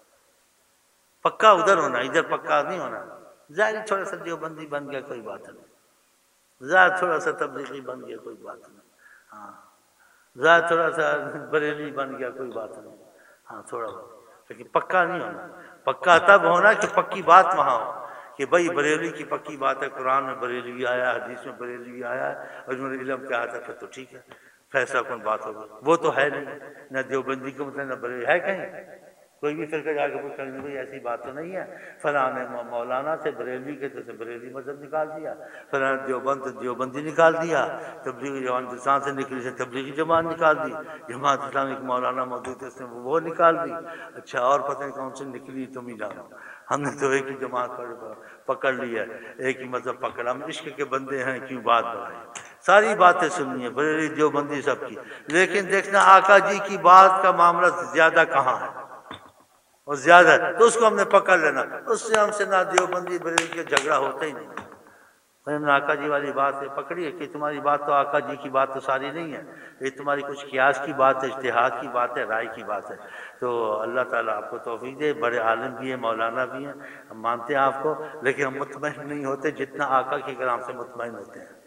پکا ادھر ہونا، ادھر پکا نہیں ہونا۔ ظاہر تھوڑا سا دیوبندی بن گیا کوئی بات نہیں، ظاہر تھوڑا سا تبلیغی بن گیا کوئی بات نہیں، ہاں ظاہر تھوڑا سا بریلی بن گیا کوئی بات نہیں، ہاں تھوڑا بہت، لیکن پکا نہیں ہونا۔ پکا تب ہونا کہ پکی بات وہاں ہو کہ بھائی بریلی کی پکی بات ہے، قرآن میں بریلوی آیا ہے، حدیث میں بریلوی آیا ہے، اور انہوں نے علم کیا تھا، پھر تو ٹھیک ہے، فیصلہ کن بات ہوگی۔ وہ تو ہے نہیں، نہ دیوبندی کو مطلب نہ بریلی ہے، کہیں کوئی بھی فرقہ جا کے پوچھ کر کوئی ایسی بات تو نہیں ہے فلاں نے مولانا سے بریلوی کے تو بریلی مذہب نکال دیا، فلاں دیوبند تو دیوبندی نکال دیا، تبلیغی جماعت ہندوستان سے نکلی سے تبلیغی جماعت نکال دی، جماعت اسلامی کے مولانا موجود ہے اس نے وہ نکال دی۔ اچھا اور پتہ نہیں کون سے نکلی تم ہی جانو، ہم نے تو ایک ہی جماعت پکڑ لی ہے، ایک ہی مذہب پکڑا، ہم عشق کے بندے ہیں کیوں بات بڑھائیں، ساری باتیں سننی ہے بریلی دیوبندی سب کی، لیکن دیکھنا آقا جی کی بات کا معاملہ زیادہ کہاں ہے اور زیادہ ہے تو اس کو ہم نے پکڑ لینا، اس سے ہم سے نہ دیوبندی بریلی کے جھگڑا ہوتا ہی نہیں۔ ہم نے آقا جی والی بات پکڑی ہے کہ تمہاری بات تو آقا جی کی بات تو ساری نہیں ہے، یہ تمہاری کچھ قیاس کی بات ہے، اجتہاد کی بات ہے، رائے کی بات ہے۔ تو اللہ تعالیٰ آپ کو توفیق دے، بڑے عالم بھی ہیں، مولانا بھی ہیں، ہم مانتے ہیں آپ کو، لیکن ہم مطمئن نہیں ہوتے جتنا آقا کے کلام سے مطمئن ہوتے ہیں۔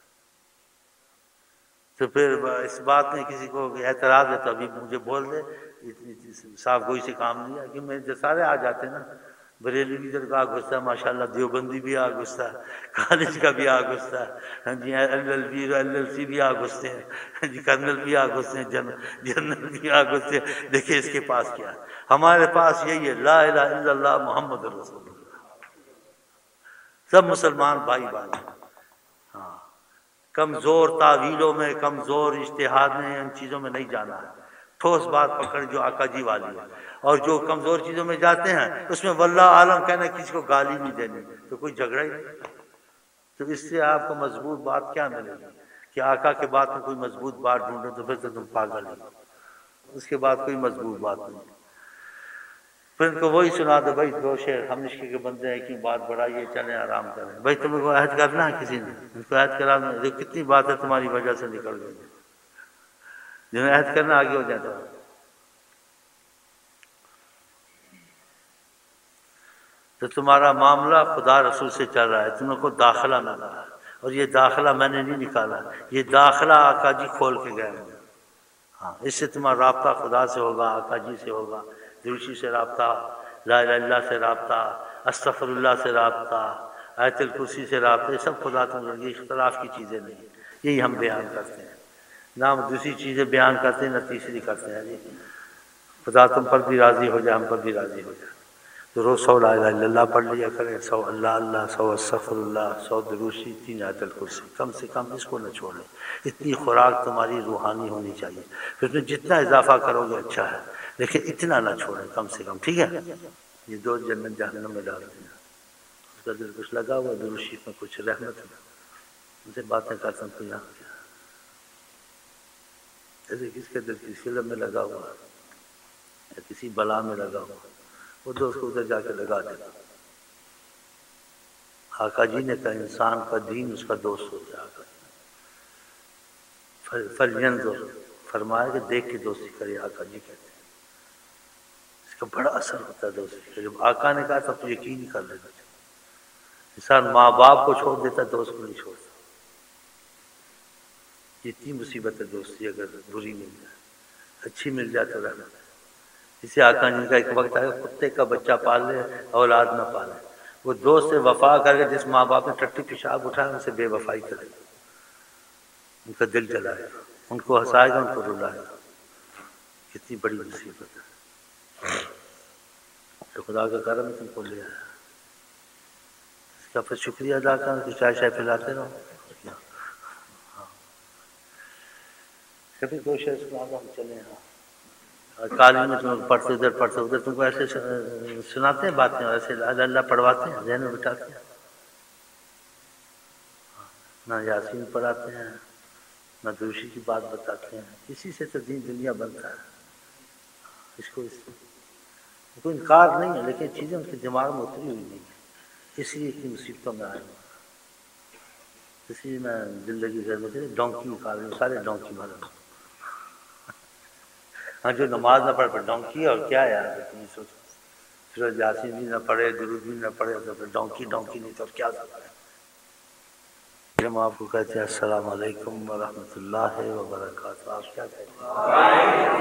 تو پھر اس بات میں کسی کو اعتراض ہے تو ابھی مجھے بول دے، صاف گوئی سے کام نہیں ہے، کہ میرے سارے آ جاتے ہیں نا، بریلی بھی ادھر کا آگ گھستا ہے ماشاءاللہ، دیوبندی بھی آگ گھستا ہے، کالج کا بھی آگ گھستا ہے، ہاں جی LLB بھی آگ گھستے ہیں، جی کرنل بھی آگ گھستے ہیں، جنرل بھی آگ گھستے ہیں۔ دیکھیں اس کے پاس کیا ہے، ہمارے پاس یہی ہے، لا الہ الا اللہ محمد رسول اللہ، سب مسلمان بھائی بھائی۔ ہاں کمزور تعویلوں میں، کمزور اجتہاد میں، ان چیزوں میں نہیں جانا ہے، ٹھوس بات پکڑ جو آقا جی والی ہے، اور جو کمزور چیزوں میں جاتے ہیں اس میں واللہ عالم کہنا کسی کو گالی نہیں دینی، تو کوئی جھگڑا ہی نہیں۔ تو اس سے آپ کو مضبوط بات کیا ملے گی کہ آقا کے بعد میں کوئی مضبوط بات ڈھونڈے، تو پھر تو تم پاگل ہو، اس کے بعد کوئی مضبوط بات نہیں۔ پھر ان کو وہی سنا دو، بھائی دو شعر، ہم عشق کے بندے ہیں کیوں بات بڑھائیے، چلیں آرام کریں، بھائی تمہیں کو عہد کرنا ہے کسی نے، ان کو عہد کرا دیں، کتنی بات ہے تمہاری وجہ سے نکل گئی، جنہیں عہد کرنا آگے ہو جاتا ہے۔ تو تمہارا معاملہ خدا رسول سے چل رہا ہے، تمہیں کو داخلہ ملا ہے، اور یہ داخلہ میں نے نہیں نکالا، یہ داخلہ آقا جی کھول کے گئے ہیں۔ ہاں اس سے تمہارا رابطہ خدا سے ہوگا، آقا جی سے ہوگا، دروشی سے رابطہ، لا الہ الا اللہ سے رابطہ، استغفر اللہ سے رابطہ، آیت الکرسی سے رابطہ، یہ سب خدا تم، یہ اختلاف کی چیزیں نہیں ہیں، یہی ہم بیان کرتے ہیں، نہ ہم دوسری چیزیں بیان کرتے ہیں نہ تیسری کرتے ہیں۔ جی خدا تم پر بھی راضی ہو جائے، ہم پر بھی راضی ہو جائے۔ تو روز 100 لا الہ الا اللہ پڑھ لیا کریں، 100 اللہ اللہ، 100 استغفر اللہ، 100 دروشی، 3 آیت الکرسی، کم سے کم اس کو نہ چھوڑیں، اتنی خوراک تمہاری روحانی ہونی چاہیے، پھر تم جتنا اضافہ کرو گے اچھا ہے، لیکن اتنا نہ چھوڑیں کم سے کم، ٹھیک ہے؟ یہ 2 جنت جہنم میں ڈالتے ہیں، اس کا دل کچھ لگا ہوا دروشی میں کچھ رحمت ہے، ان سے باتیں کرتا ہوں تو یہاں جیسے کس کے دل کسی فلم میں لگا ہوا یا کسی بلا میں لگا ہوا، وہ دوست کو ادھر جا کے لگا دیتا۔ آقا جی نے کہا انسان کا دین اس کا دوست ہوتا ہے، آقا جی فَلْيَنْظُرْ، فرمایا کہ دیکھ کے دوستی کرے، آقا جی کہتے ہیں اس کا بڑا اثر ہوتا ہے دوستی کا، جب آقا نے کہا تب تو یقین ہی کر لینا چاہیے۔ انسان ماں باپ کو چھوڑ دیتا ہے، دوست کو نہیں چھوڑتا، اتنی مصیبت ہے دوستی اگر بری مل جائے۔ اچھی مل جائے تو رہنا. اسی آقا جی کا ایک وقت آئے کتے کا بچہ پال لے اولاد نہ پالے. وہ دوست سے وفا کر کے جس ماں باپ نے ٹٹی پیشاب اٹھایا ان سے بے وفائی کرے گا, ان کا دل جلائے گا, ان کو ہنسائے گا, ان کو رلائے گا. کتنی بڑی مصیبت ہے. تو خدا کا کرم تم کو لے آیا, اس کا پھر شکریہ ادا کرنا کہ چائے شائے پلاتے رہو. کبھی کوشش کرنا ہم چلے ہاں کالج میں تم پڑھتے ادھر تم کو ایسے سناتے ہیں باتیں, ایسے اللہ پڑھواتے ہیں, ذہن میں بٹھاتے ہیں, نہ یاسین پڑھاتے ہیں, نہ دوسری کی بات بتاتے ہیں. اسی سے تو دین دنیا بنتا ہے. اس کو کوئی انکار نہیں ہے, لیکن چیزیں ان کے دماغ میں اتری ہوئی نہیں ہے, اس لیے اتنی مصیبتوں میں آئے. اس لیے میں زندگی گھر میں ڈونکی نکال رہی ہوں, سارے ڈونکی بھر. ہاں جو نماز نہ پڑھ ڈونکی, اور کیا یار تم سوچو, پھر یاسین بھی نہ پڑھے, درود بھی نہ پڑھے, تو پھر ڈونکی نہیں تو کیا سکتا ہے. ہم آپ کو کہتے ہیں السلام علیکم ورحمۃ اللہ وبرکاتہ. آپ کیا کہتے ہیں؟